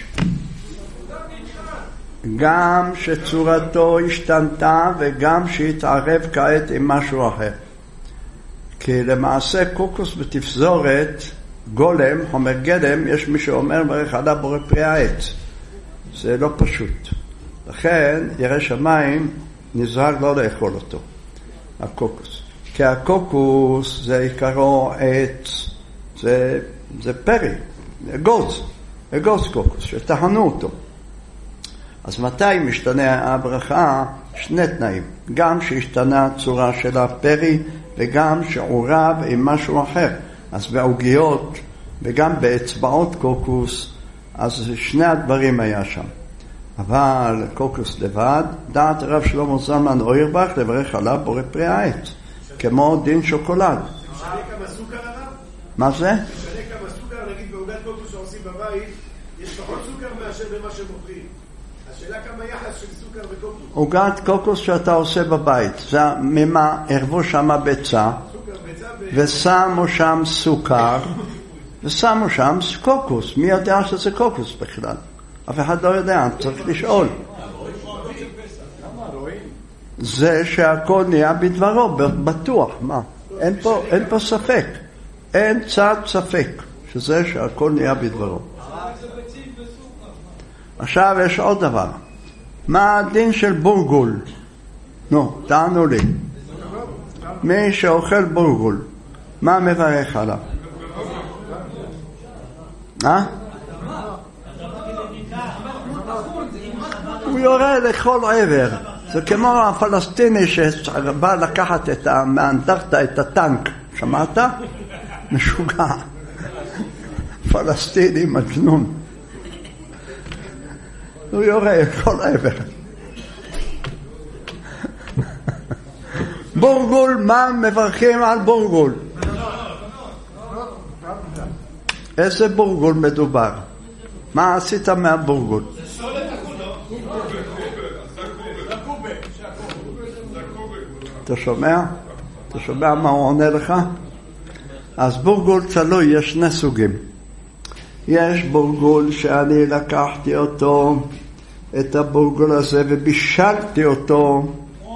Speaker 1: גם שצורתו השתנתה וגם שהתערב כעת עם משהו אחר. כי למעשה קוקוס בתפזורת, גולם, חומר גלם, יש מי שאומר ברך עליו בורא פרי העץ. זה לא פשוט. לכן ירא שמיים נזהר לא לאכול אותו, הקוקוס. כי הקוקוס זה עיקרו עץ, זה, זה פרי, אגוז, אגוז קוקוס, שטחנו אותו. אז מתי משתנה הברכה? שני תנאים. גם שהשתנה הצורה של הפרי, וגם שעורב עם משהו אחר. אז בעוגיות, וגם באצבעות קוקוס, אז שני הדברים היה שם. אבל קוקוס לבד, דעת הרב שלמה זלמן אוירבך לברך עליו בורא פרי העץ, כמו דין שוקולד.
Speaker 2: משנה כמה סוכר עליו?
Speaker 1: מה זה?
Speaker 2: משנה כמה סוכר, נגיד בעוגת קוקוס שעושים בבית, יש פחות סוכר מאשר במה שמוכרים. השאלה כמה יחס של סוכר וקוקוס.
Speaker 1: עוגת קוקוס שאתה עושה בבית, זה ממה ערבו שם ביצה, ושמו שם סוכר, ושמו שם קוקוס. מי יודע שזה קוקוס בכלל? אף אחד לא יודע, צריך לשאול. זה שהכל נהיה בדברו, בטוח, מה? אין פה, אין פה ספק. אין צד ספק שזה שהכל נהיה בדברו. עכשיו יש עוד דבר. מה הדין של בורגול? נו, תענו לי. מי שאוכל בורגול, מה מברך עליו? אה? הוא יורה לכל עבר. זה כמו הפלסטיני שבא לקחת את מהאנדרטה, את הטנק. שמעת? משוגע. פלסטיני מג'נון. הוא יורה לכל עבר. בורגול, מה מברכים על בורגול? איזה בורגול מדובר? מה עשית מהבורגול? אתה שומע? אתה שומע מה הוא עונה לך? אז בורגול תלוי, יש שני סוגים. יש בורגול שאני לקחתי אותו, את הבורגול הזה, ובישלתי אותו.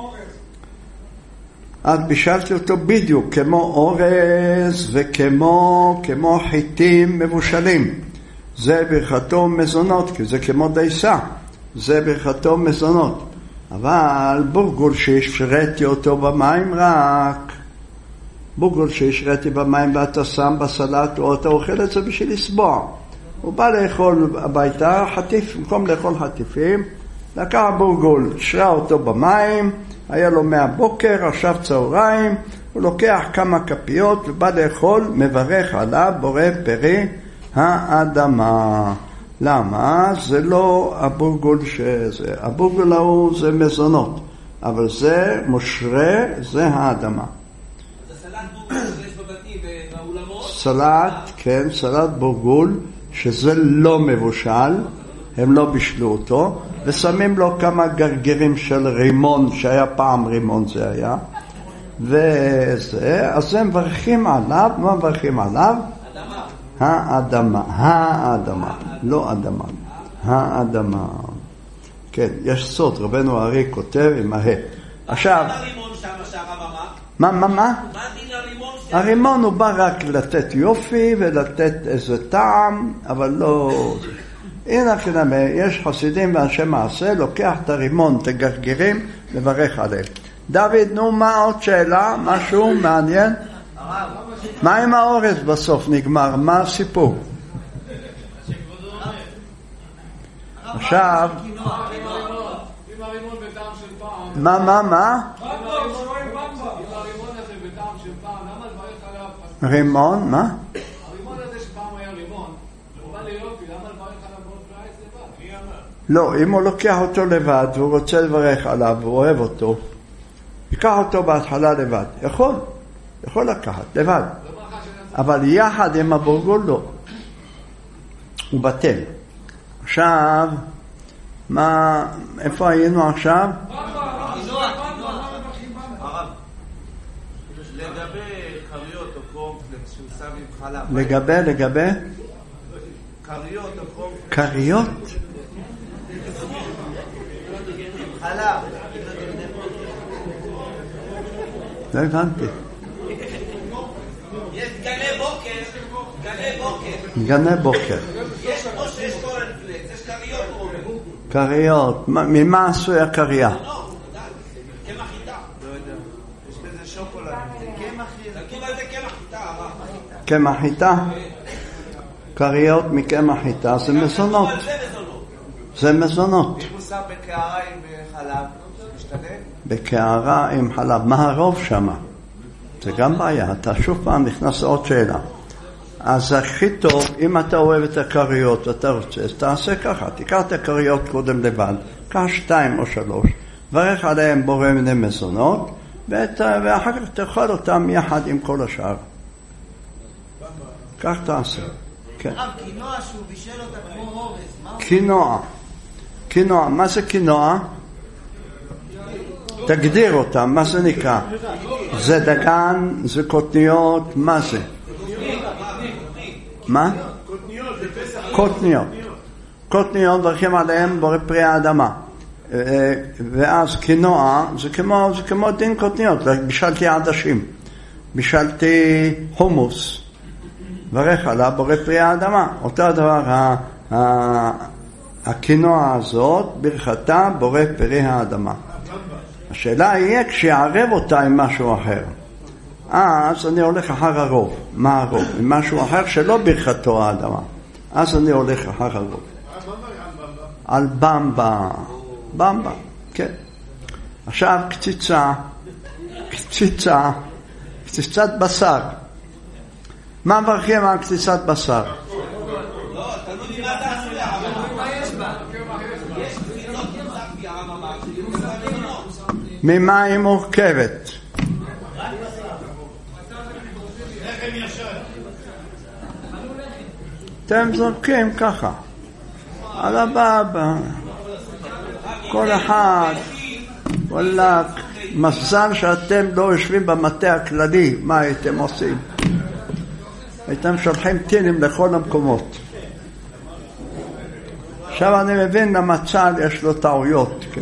Speaker 1: אז בישלתי אותו בדיוק, כמו אורז וכמו כמו חיטים מבושלים. זה ברכתו מזונות, כי זה כמו דייסה. זה ברכתו מזונות. אבל בורגול שהשרתי אותו במים רק, בורגול שהשרתי במים ואתה שם בסלט, או אתה אוכל את זה בשביל לסבוע. הוא בא לאכול הביתה, חטיף, במקום לאכול חטיפים, לקח בורגול, שרה אותו במים, היה לו מהבוקר, עכשיו צהריים, הוא לוקח כמה כפיות ובא לאכול, מברך עליו, בורא פרי האדמה. למה? זה לא הבורגול שזה, הבורגול ההוא זה מזונות, אבל זה מושרה, זה האדמה.
Speaker 4: אז הסלט בורגול שיש בבתים ובאולמות?
Speaker 1: סלט, כן, סלט בורגול, שזה לא מבושל, הם לא בישלו אותו, ושמים לו כמה גרגירים של רימון, שהיה פעם רימון זה היה, וזה, אז הם מברכים עליו, מה מברכים עליו?
Speaker 4: אדמה.
Speaker 1: האדמה, האדמה, לא אדמה, האדמה. כן, יש סוד, רבנו הארי כותב עם הה. עכשיו,
Speaker 4: מה דין הרימון שם שהרב אמר?
Speaker 1: מה, מה, מה?
Speaker 4: מה דין הרימון שם?
Speaker 1: הרימון הוא בא רק לתת יופי ולתת איזה טעם, אבל לא... הנה כנראה, יש חסידים ואנשי מעשה, לוקח את הרימון, את הגרגירים, לברך עליהם. דוד, נו, מה עוד שאלה? משהו מעניין? מה עם האורז בסוף נגמר? מה הסיפור? עכשיו,
Speaker 3: עם הרימון בטעם של פעם.
Speaker 1: מה, מה, מה?
Speaker 3: עם הרימון הזה בטעם של פעם, למה לברך עליו?
Speaker 1: רימון, מה?
Speaker 3: הרימון הזה שפעם היה רימון, הוא בא ליופי, למה לברך עליו בעוד פרייס לבד? מי אמר?
Speaker 1: לא, אם הוא לוקח אותו לבד והוא רוצה לברך עליו והוא אוהב אותו, ייקח אותו בהתחלה לבד. יכול, יכול לקחת, לבד. אבל יחד עם הבורגול לא. הוא בטל. עכשיו, מה, איפה היינו עכשיו?
Speaker 4: לגבי קריות או קורנפלקס שהוא שם עם חלב.
Speaker 1: לגבי, לגבי?
Speaker 4: קריות או קורנפלקס.
Speaker 1: קריות?
Speaker 4: חלב.
Speaker 1: לא הבנתי.
Speaker 4: יש גני בוקר, גני בוקר.
Speaker 1: גני בוקר.
Speaker 4: יש כמו שיש קורנפלקס, יש קריות הוא אומר.
Speaker 1: קריות. מה- ממה עשוי הקריה?
Speaker 4: לא, קמח חיטה. לא יודע. יש בזה שוקולד. תקים על זה קמח חיטה, הרב.
Speaker 1: קמח חיטה? קריות מקמח חיטה זה מזונות.
Speaker 4: אבל זה מזונות.
Speaker 1: זה מזונות.
Speaker 4: אם הוא שם בקערה עם חלב, משתנה?
Speaker 1: בקערה עם חלב. מה הרוב שמה? זה גם בעיה. אתה שוב פעם נכנס לעוד שאלה. אז הכי טוב, אם אתה אוהב את הקריות ואתה רוצה, אז תעשה ככה. תיקח את הקריות קודם לבד, קח שתיים או שלוש, ברך עליהם בורא מיני מזונות, ואת, ואחר כך תאכל אותם יחד עם כל השאר. כך תעשה. כן.
Speaker 6: הרב, קינוע שהוא בישל אותה כמו אורז, מה הוא?
Speaker 1: קינוע. קינוע. מה זה קינוע? תגדיר אותה, מה זה נקרא? זה דגן, זה קוטניות, מה זה? מה? קוטניות. קוטניות ברכים עליהם בורא פרי האדמה. ואז קינוע, זה כמו, זה כמו דין קוטניות, בישלתי עדשים, בישלתי חומוס, ברך עליו בורא פרי האדמה. אותו דבר, הקינוע הזאת, ברכתה בורא פרי האדמה. השאלה יהיה כשיערב אותה עם משהו אחר. אז אני הולך אחר הרוב. מה הרוב? עם משהו אחר שלא ברכתו האדמה. אז אני הולך אחר הרוב. על במבה. במבה, כן. עכשיו קציצה. קציצה. קציצת בשר. מה מברכים על קציצת בשר?
Speaker 4: לא, תלוי מה זה עשוי, אבל מה יש בה? יש קציצות יצחתי, הרב אמר, שיהיו מזונות.
Speaker 1: ממה היא מורכבת? אתם זורקים ככה על הבאבא, כל אחד. וואלה, מזל שאתם לא יושבים במטה הכללי. מה הייתם עושים? הייתם שולחים טילים לכל המקומות. עכשיו אני מבין למצל יש לו טעויות, כן.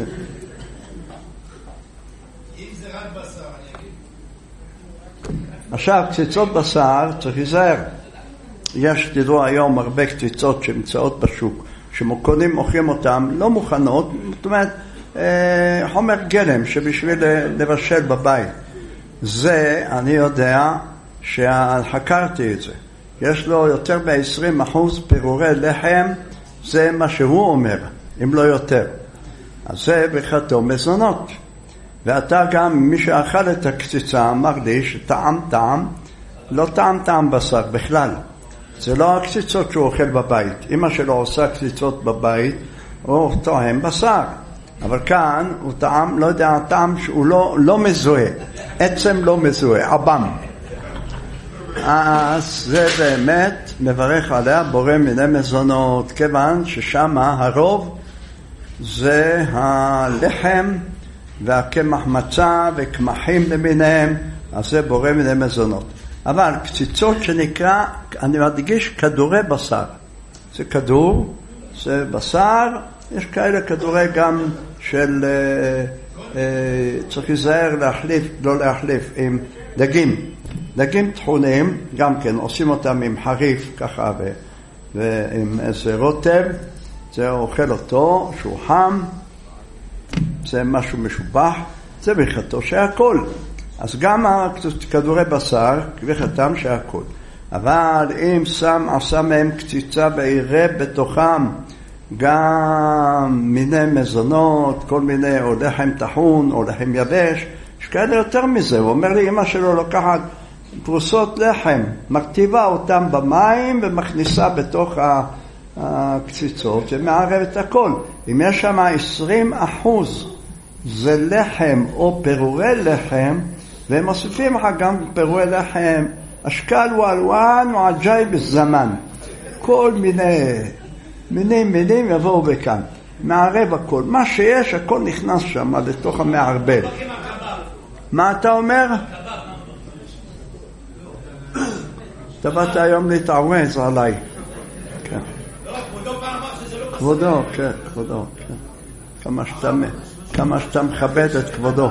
Speaker 1: עכשיו, קציצות בשר, צריך להיזהר. יש, תדעו, היום הרבה קציצות שנמצאות בשוק, שמוקונים מוכרים אותם, לא מוכנות, זאת אומרת, חומר גלם שבשביל לבשל בבית. זה, אני יודע, שחקרתי את זה. יש לו יותר מ-עשרים אחוז פירורי לחם, זה מה שהוא אומר, אם לא יותר. אז זה בכתו מזונות. ואתה גם, מי שאכל את הקציצה, אמר לי שטעם טעם, לא טעם טעם בשר בכלל. זה לא הקציצות שהוא אוכל בבית. אמא שלו עושה קציצות בבית, הוא טועם בשר. אבל כאן הוא טעם, לא יודע, טעם שהוא לא, לא מזוהה. עצם לא מזוהה, עבם. אז זה באמת מברך עליה בורא מיני מזונות, כיוון ששם הרוב זה הלחם והקמח מצה וקמחים למיניהם, אז זה בורא מיני מזונות. אבל קציצות שנקרא, אני מדגיש, כדורי בשר. זה כדור, זה בשר, יש כאלה כדורי גם של, אה, אה, צריך להיזהר להחליף, לא להחליף, עם דגים. דגים טחונים, גם כן, עושים אותם עם חריף ככה ו, ועם איזה רוטב, זה אוכל אותו, שהוא חם, זה משהו משובח, זה ברכתו שהכל. אז גם כדורי בשר, ברכתם שהכל. אבל אם שם, עשה מהם קציצה ועירב בתוכם גם מיני מזונות, כל מיני, או לחם טחון, או לחם יבש, יש כאלה יותר מזה. הוא אומר לי, אמא שלו לוקחת פרוסות לחם, מכתיבה אותם במים ומכניסה בתוך הקציצות ומערבת הכל. אם יש שם עשרים אחוז זה לחם או פירורי לחם, והם מוסיפים לך גם פירורי לחם, אשכל ואלואן ועג'אי בזמן. כל מיני מיני מינים יבואו בכאן. מערב הכל. מה שיש, הכל נכנס שם לתוך המערבל. מה אתה אומר? אתה באת היום להתערז עליי. כן. כבודו, כן, כבודו, כן. כמה שאתה, כמה שאתה מכבד את כבודו.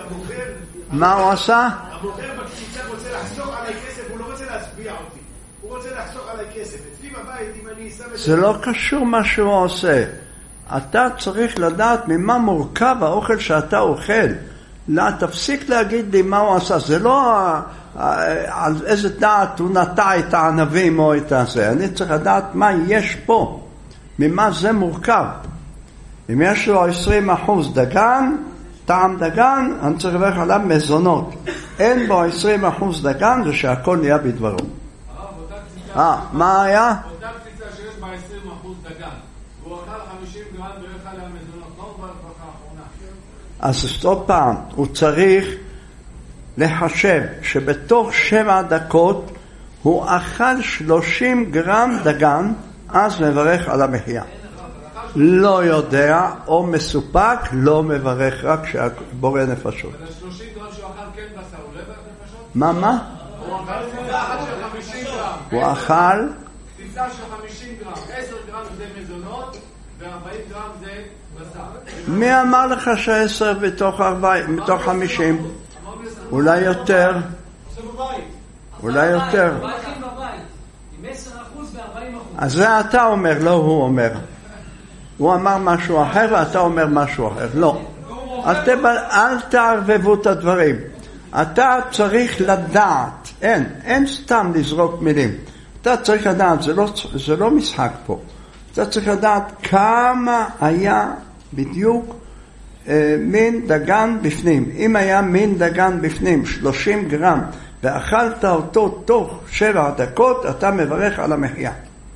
Speaker 1: מה הוא עשה?
Speaker 2: המוכר בקציצה רוצה לחסוך עליי כסף, הוא לא רוצה להשביע אותי. הוא רוצה לחסוך עליי כסף. אצלי בבית, אם אני שם את...
Speaker 1: זה לא קשור מה שהוא עושה. אתה צריך לדעת ממה מורכב האוכל שאתה אוכל. לא, תפסיק להגיד לי מה הוא עשה. זה לא על איזה דעת הוא נטע את הענבים או את הזה. אני צריך לדעת מה יש פה. ממה זה מורכב. אם יש לו עשרים אחוז דגן, טעם דגן, אני צריך לברך עליו מזונות. אין בו עשרים אחוז דגן, זה שהכל נהיה בדברו. אה, מה היה?
Speaker 7: אותה קציצה שיש בה עשרים אחוז דגן, והוא אכל חמישים גרם ואכל עליה מזונות, לא הוא ברכה האחרונה.
Speaker 1: אז עוד פעם, הוא צריך לחשב שבתוך שבע דקות הוא אכל שלושים גרם דגן, אז מברך על המחיה. לא יודע או מסופק, לא מברך, רק כשבורא נפשות.
Speaker 7: אבל שלושים גרם שהוא אכל כן בשר, הוא לא מברך נפשות?
Speaker 1: מה, מה?
Speaker 7: הוא אכל קציצה אחת של חמישים גרם.
Speaker 1: הוא אכל?
Speaker 7: קציצה של חמישים גרם, עשר גרם זה מזונות, ו-ארבעים גרם זה בשר.
Speaker 1: מי אמר לך שעשר בתוך ארבעים, בתוך חמישים? אולי יותר. אולי יותר.
Speaker 3: עם עשרה אחוז ו-ארבעים אחוז.
Speaker 1: אז זה אתה אומר, לא הוא אומר. הוא אמר משהו אחר ואתה אומר משהו אחר. לא. אל תערבבו את הדברים. אתה צריך לדעת. אין, אין סתם לזרוק מילים. אתה צריך לדעת, זה לא, זה לא משחק פה. אתה צריך לדעת כמה היה בדיוק אה, מין דגן בפנים. אם היה מין דגן בפנים, שלושים גרם, ואכלת אותו תוך שבע דקות, אתה מברך על המחיה.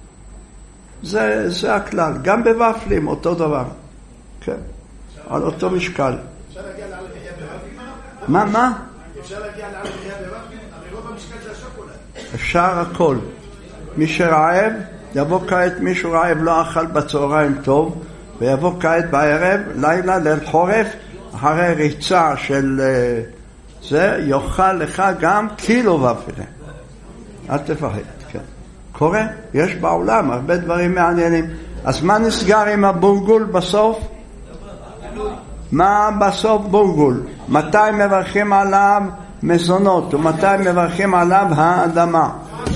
Speaker 1: זה, זה הכלל. גם בוואפלים, אותו דבר. כן. על אותו משקל.
Speaker 2: אפשר להגיע לעל המחיה בוואפלים?
Speaker 1: מה, מה?
Speaker 2: אפשר להגיע לעל המחיה בוואפלים? הרי רוב המשקל זה השוקולד.
Speaker 1: אפשר הכל. מי שרעב, יבוא כעת מישהו רעב לא אכל בצהריים טוב, ויבוא כעת בערב, לילה, ליל חורף, אחרי ריצה של זה, יאכל לך גם קילו ופלה. אל תפחד, כן. קורה, יש בעולם הרבה דברים מעניינים. אז מה נסגר עם הבורגול בסוף? מה בסוף בורגול? מתי מברכים עליו מזונות, ומתי מברכים עליו האדמה?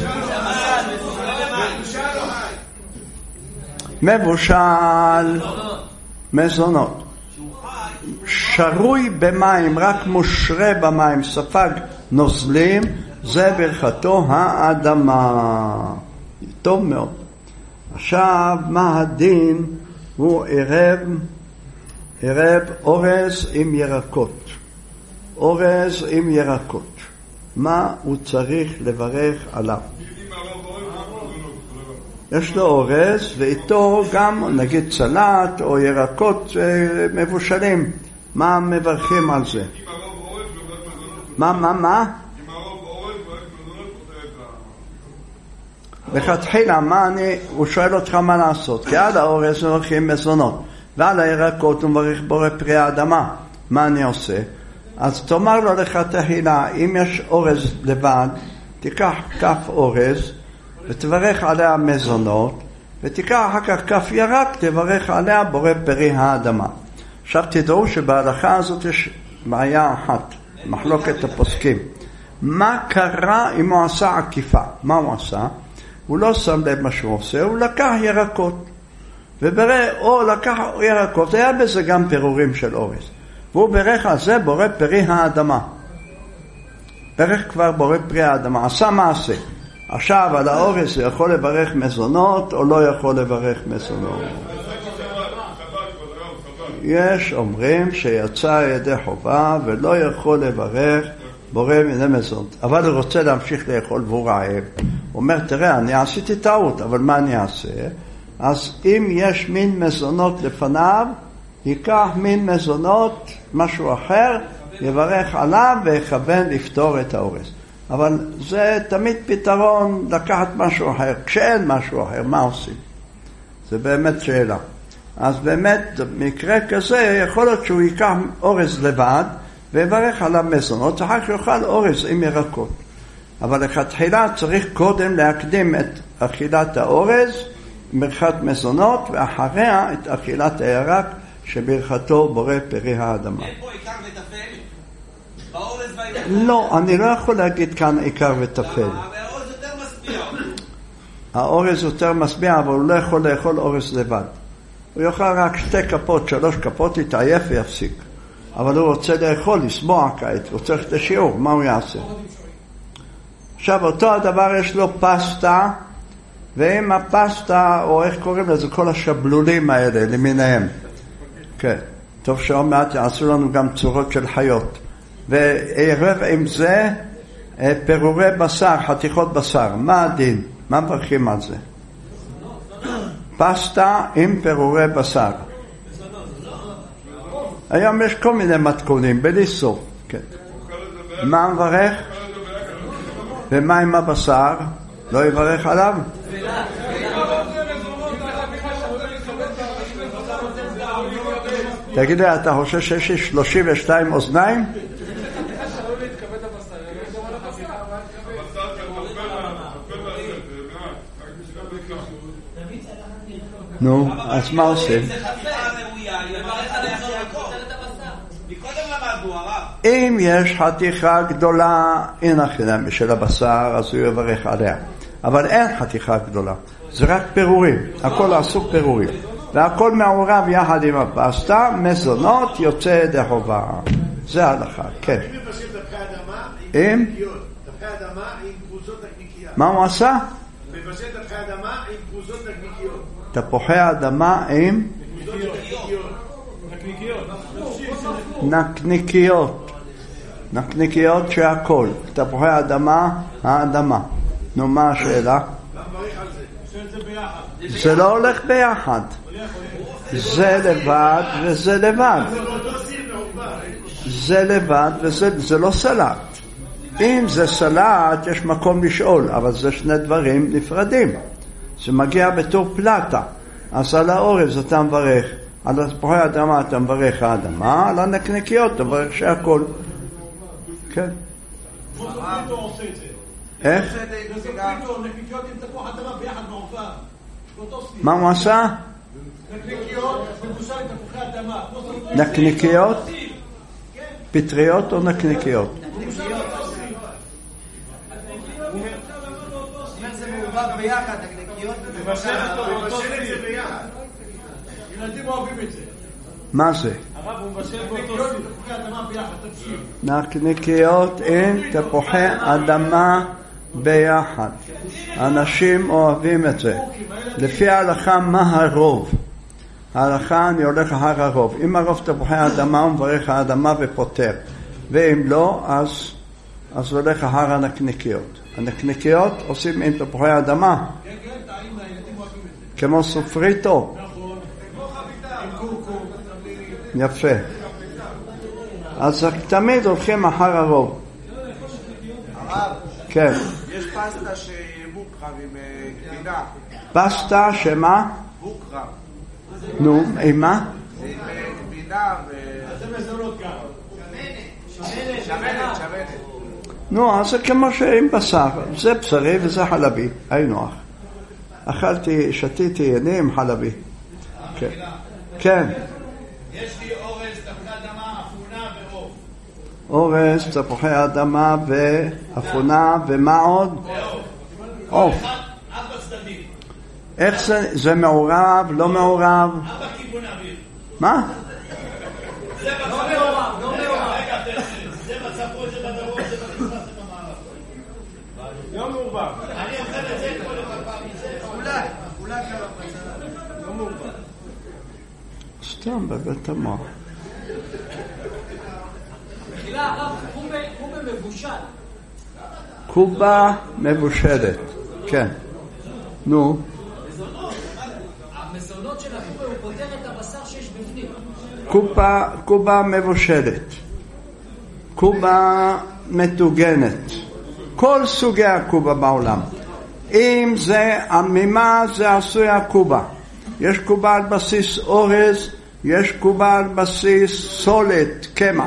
Speaker 1: מבושל מזונות. שרוי במים, רק מושרה במים, ספג נוזלים, זה ברכתו האדמה. טוב מאוד. עכשיו, מה הדין? הוא ערב, ערב אורז עם ירקות. אורז עם ירקות. מה הוא צריך לברך עליו? יש לו אורז ואיתו גם נגיד סלט או ירקות מבושלים. מה מברכים על זה? מה, מה, מה? לכתחילה, מה אני, הוא שואל אותך מה לעשות, כי על האורז מברכים מזונות, ועל הירקות הוא מברך בורא פרי האדמה. מה אני עושה? אז תאמר לו לכתחילה, אם יש אורז לבד, תיקח כף אורז, ותברך עליה מזונות, ותיקח אחר כך כף ירק, תברך עליה בורא פרי האדמה. עכשיו תדעו שבהלכה הזאת יש בעיה אחת, מחלוקת הפוסקים. מה קרה אם הוא עשה עקיפה? מה הוא עשה? הוא לא שם לב מה שהוא עושה, הוא לקח ירקות. וברא, או לקח ירקות, היה בזה גם פירורים של אורז. והוא ברך על זה בורא פרי האדמה. ברך כבר בורא פרי האדמה, עשה מעשה. עכשיו על האורז הוא יכול לברך מזונות או לא יכול לברך מזונות? יש אומרים שיצא ידי חובה ולא יכול לברך בורא מיני מזונות, אבל הוא רוצה להמשיך לאכול והוא רעב. הוא אומר, תראה, אני עשיתי טעות, אבל מה אני אעשה? אז אם יש מין מזונות לפניו, ייקח מין מזונות, משהו אחר, יברך עליו ויכוון לפתור את האורז. אבל זה תמיד פתרון לקחת משהו אחר. כשאין משהו אחר, מה עושים? זה באמת שאלה. אז באמת, במקרה כזה, יכול להיות שהוא ייקח אורז לבד, ויברך עליו מזונות, אחר כך יאכל אורז עם ירקות. אבל לכתחילה צריך קודם להקדים את אכילת האורז, ברכת מזונות, ואחריה את אכילת הירק, שברכתו בורא פרי האדמה.
Speaker 4: אין פה עיקר וטפל? באורז והירקות?
Speaker 1: לא, אני לא יכול להגיד כאן עיקר וטפל.
Speaker 4: אבל האורז יותר משביע.
Speaker 1: האורז יותר משביע, אבל הוא לא יכול לאכול אורז לבד. הוא יאכל רק שתי כפות, שלוש כפות, יתעייף ויפסיק. אבל הוא רוצה לאכול, לסמוע כעת, הוא צריך את השיעור, מה הוא יעשה? עכשיו, אותו הדבר יש לו פסטה, ואם הפסטה, או איך קוראים לזה, כל השבלולים האלה, למיניהם. כן, טוב שעוד מעט יעשו לנו גם צורות של חיות. וערב עם זה, פירורי בשר, חתיכות בשר. מה הדין? מה מברכים על זה? פסטה עם פירורי בשר. היום יש כל מיני מתכונים, בלי סוף. כן. מה מברך? ומה עם הבשר? לא יברך עליו? תגיד לי, אתה חושב שיש לי שלושים ושתיים אוזניים? נו, אז מה עושים? אם יש חתיכה גדולה, אין החינם של הבשר, אז הוא יברך עליה. אבל אין חתיכה גדולה, זה רק פירורים, הכל עשו פירורים. והכל מעורב יחד עם הפסטה, מזונות יוצא ידי חובה. זה ההלכה, כן.
Speaker 2: אני מבשל תפוחי אדמה
Speaker 1: עם
Speaker 2: עם תפוחי אדמה עם פרוסות נקניקיות.
Speaker 1: מה הוא עשה?
Speaker 2: מבשל תפוחי אדמה עם פרוסות נקניקיות.
Speaker 1: תפוחי אדמה עם נקניקיות. נקניקיות שהכל. תפוחי אדמה, האדמה. נו, מה השאלה? זה לא הולך ביחד. זה לבד וזה לבד. זה לבד וזה זה לא סלט. אם זה סלט יש מקום לשאול, אבל זה שני דברים נפרדים. זה מגיע בתור פלטה. אז על האורז אתה מברך, על תפוחי אדמה אתה מברך האדמה, על הנקניקיות אתה מברך שהכל. כן. איך? מה הוא עשה? נקניקיות? פטריות או נקניקיות?
Speaker 6: זה מעובד ביחד, נקניקיות
Speaker 2: מבשל את זה ביחד. ילדים אוהבים את זה.
Speaker 1: מה זה?
Speaker 2: הרב הוא מבשל באותו תפוחי אדמה ביחד, תמשיך.
Speaker 1: נקניקיות עם תפוחי אדמה ביחד. אנשים אוהבים את זה. לפי ההלכה, מה הרוב? ההלכה אני הולך אחר הרוב. אם הרוב תפוחי האדמה הוא מברך האדמה ופותר. ואם לא, אז, אז הולך אחר הנקניקיות. הנקניקיות עושים עם תפוחי אדמה, כמו סופריטו. יפה. אז תמיד הולכים אחר הרוב. כן.
Speaker 4: יש פסטה שבוקרה עם גבינה.
Speaker 1: פסטה שמה?
Speaker 4: בוקרה.
Speaker 1: נו, עם מה?
Speaker 4: זה עם גבינה ו...
Speaker 2: זה מזונות גם.
Speaker 4: שמנת, שמנת, שמנת.
Speaker 1: נו, אז זה כמו שעם בשר. זה בשרי וזה חלבי. היינו אח. אכלתי, שתיתי יני עם חלבי. כן. כן.
Speaker 2: יש לי אורז, תפוחי אדמה, אפונה ועוף.
Speaker 1: אורז, תפוחי אדמה ואפונה ומה עוד? עוף.
Speaker 2: ארבע צדדים.
Speaker 1: איך זה? זה מעורב, לא מעורב?
Speaker 2: ארבע כיוון אוויר.
Speaker 1: מה?
Speaker 2: זה מצב
Speaker 3: לא מעורב, לא מעורב.
Speaker 2: רגע, זה מצב פה, זה בדרום, זה במזרח, זה במערב. לא מעורב. אני אוכל את זה כל הפעם. אולי, אולי כמה לא מעורב.
Speaker 1: סתם בבית המוח.
Speaker 3: תחילה הרב, קובה מבושל.
Speaker 1: קובה מבושלת, כן. נו.
Speaker 3: המזונות של הקובה הוא פותר את הבשר שיש בפנים.
Speaker 1: קובה, קובה מבושלת. קובה מטוגנת. כל סוגי הקובה בעולם. אם זה, ממה זה עשוי הקובה? יש קובה על בסיס אורז, יש קובה על בסיס סולת, קמח.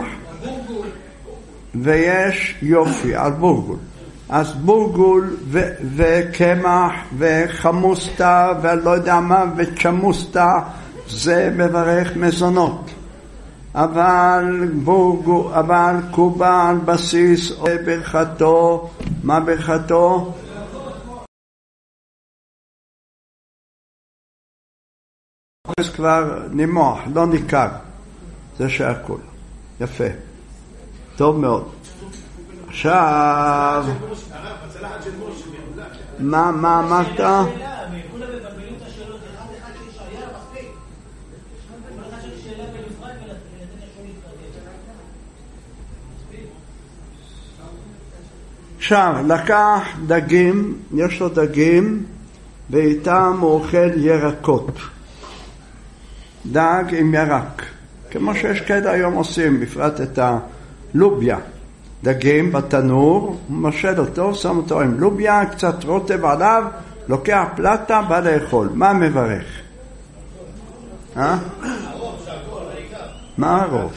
Speaker 1: ויש יופי על בורגול. אז בורגול ו- וקמח וחמוסטה ולא יודע מה וצ'מוסטה זה מברך מזונות. אבל בורגול, אבל קובה על בסיס ברכתו, מה ברכתו? אז כבר נימוח, לא ניכר. זה שהכל. יפה. טוב מאוד. עכשיו, מה, מה אמרת? עכשיו, לקח דגים, יש לו דגים, ואיתם הוא אוכל ירקות. דג עם ירק. כמו שיש כאלה היום עושים, בפרט את הלוביה. דגים בתנור, משל אותו, שם אותו עם לוביה, קצת רוטב עליו, לוקח פלטה, בא לאכול. מה מברך? אה? מה הרוב?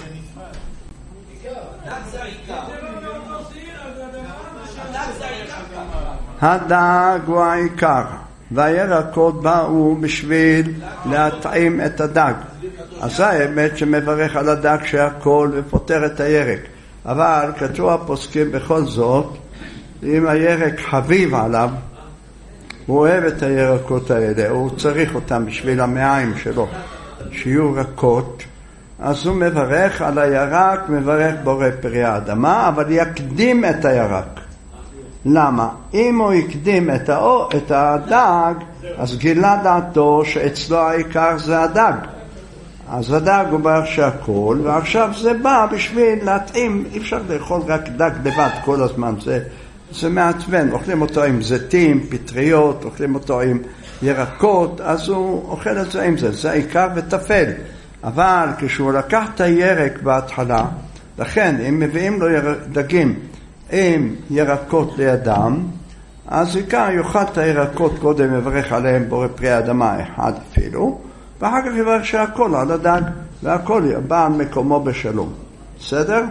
Speaker 1: הדג הוא העיקר, והירקות באו בשביל להטעים את הדג. אז האמת שמברך על הדג שהכל ופותר את הירק. אבל כתוב הפוסקים בכל זאת, אם הירק חביב עליו, הוא אוהב את הירקות האלה, הוא צריך אותם בשביל המעיים שלו, שיהיו רכות, אז הוא מברך על הירק, מברך בורא פרי האדמה, אבל יקדים את הירק. למה? אם הוא יקדים את, האו, את הדג, אז גילה דעתו שאצלו העיקר זה הדג. אז הדג הוא ברך שהכל, ועכשיו זה בא בשביל להתאים, אי אפשר לאכול רק דג לבד כל הזמן, זה, זה מעצבן, אוכלים אותו עם זיתים, פטריות, אוכלים אותו עם ירקות, אז הוא אוכל את זה עם זה, זה עיקר וטפל. אבל כשהוא לקח את הירק בהתחלה, לכן אם מביאים לו דגים עם ירקות לידם, אז עיקר יאכל את הירקות קודם, מברך עליהם בורא פרי האדמה אחד אפילו, ואחר כך יברך שהכל על הדג, והכל בא על מקומו בשלום. בסדר?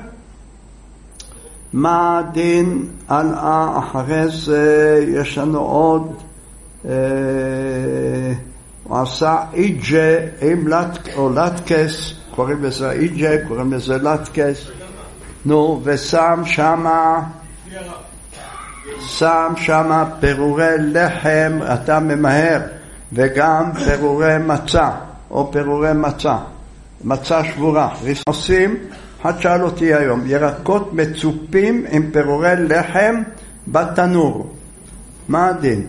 Speaker 1: מה דין הלאה אחרי זה? יש לנו עוד, אה, הוא עשה איג'ה עם לט, או לטקס, קוראים לזה איג'ה, קוראים לזה לטקס, נו, ושם שמה, שם שמה פירורי לחם, אתה ממהר, וגם פירורי מצה, או פירורי מצה, מצה שבורה. עושים, אחד שאל אותי היום, ירקות מצופים עם פירורי לחם בתנור. מה הדין?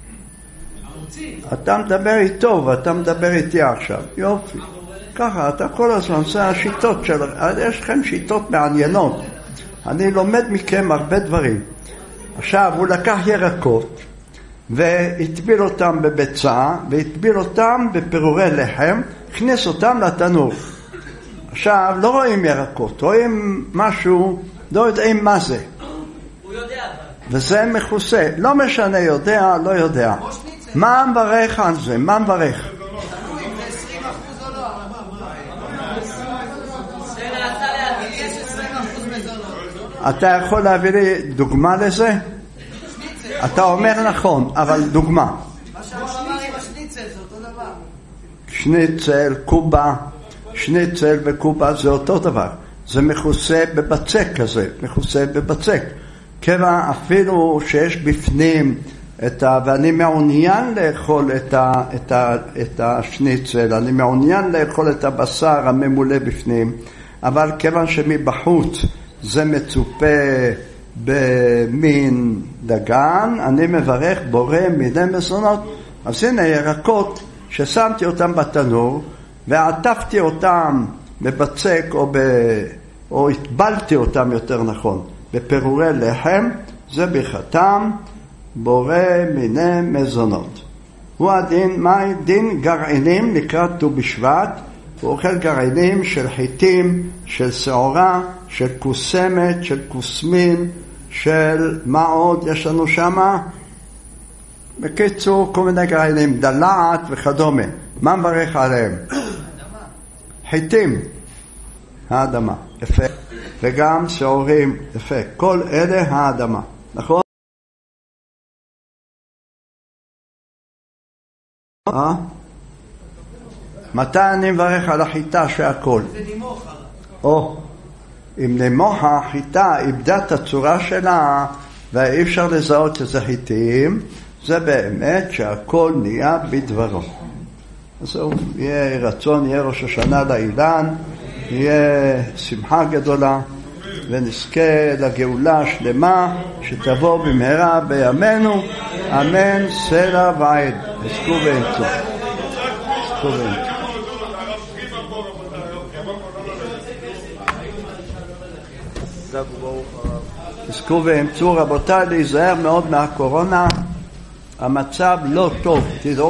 Speaker 1: אתה מדבר איתו ואתה מדבר איתי עכשיו. יופי. ככה, אתה כל הזמן, זה השיטות של... יש לכם שיטות מעניינות. אני לומד מכם הרבה דברים. עכשיו, הוא לקח ירקות, והטביל אותם בביצה, והטביל אותם בפירורי לחם, הכניס אותם לתנור. עכשיו, לא רואים ירקות, רואים משהו, לא יודעים מה זה.
Speaker 6: הוא יודע.
Speaker 1: וזה מכוסה, לא משנה, יודע, לא יודע. מה מברך על זה? מה מברך?
Speaker 6: תלוי אם זה עשרים אחוז או לא. זה נעשה להגיד, יש עשרים אחוז מזונות.
Speaker 1: אתה יכול להביא לי דוגמה לזה? אתה אומר נכון, אבל דוגמה.
Speaker 6: מה שהוא אמר עם השניצל זה אותו דבר.
Speaker 1: שניצל, קובה, שניצל וקובה זה אותו דבר. זה מכוסה בבצק כזה, מכוסה בבצק. כיוון אפילו שיש בפנים את ה... ואני מעוניין לאכול את, ה... את, ה... את השניצל, אני מעוניין לאכול את הבשר הממולא בפנים, אבל כיוון שמבחוץ זה מצופה במין דגן, אני מברך בורא מיני מזונות. אז הנה ירקות ששמתי אותם בתנור ועטפתי אותם בבצק או, ב... או התבלתי אותם יותר נכון בפירורי לחם, זה ברכתם בורא מיני מזונות. הוא הדין, מה דין גרעינים לקראת ט"ו בשבט? הוא אוכל גרעינים של חיטים, של שעורה, של קוסמת, של קוסמים, של מה עוד יש לנו שם? בקיצור, כל מיני גרעינים, דלעת וכדומה. מה מברך עליהם? חיטים, האדמה, יפה. וגם שעורים, יפה. כל אלה האדמה, נכון? אה? מתי אני מברך על החיטה שהכל?
Speaker 6: זה נימוך.
Speaker 1: או, אם נימוך החיטה איבדה את הצורה שלה ואי אפשר לזהות שזה חיטים, זה באמת שהכל נהיה בדברו. אז זהו, יהיה רצון, יהיה ראש השנה לאילן, יהיה שמחה גדולה, ונזכה לגאולה השלמה שתבוא במהרה בימינו, אמן, סלע ועד. עסקו ואמצו. עסקו ואמצו. עסקו ואמצו, רבותיי, להיזהר מאוד מהקורונה, המצב לא טוב, תדעו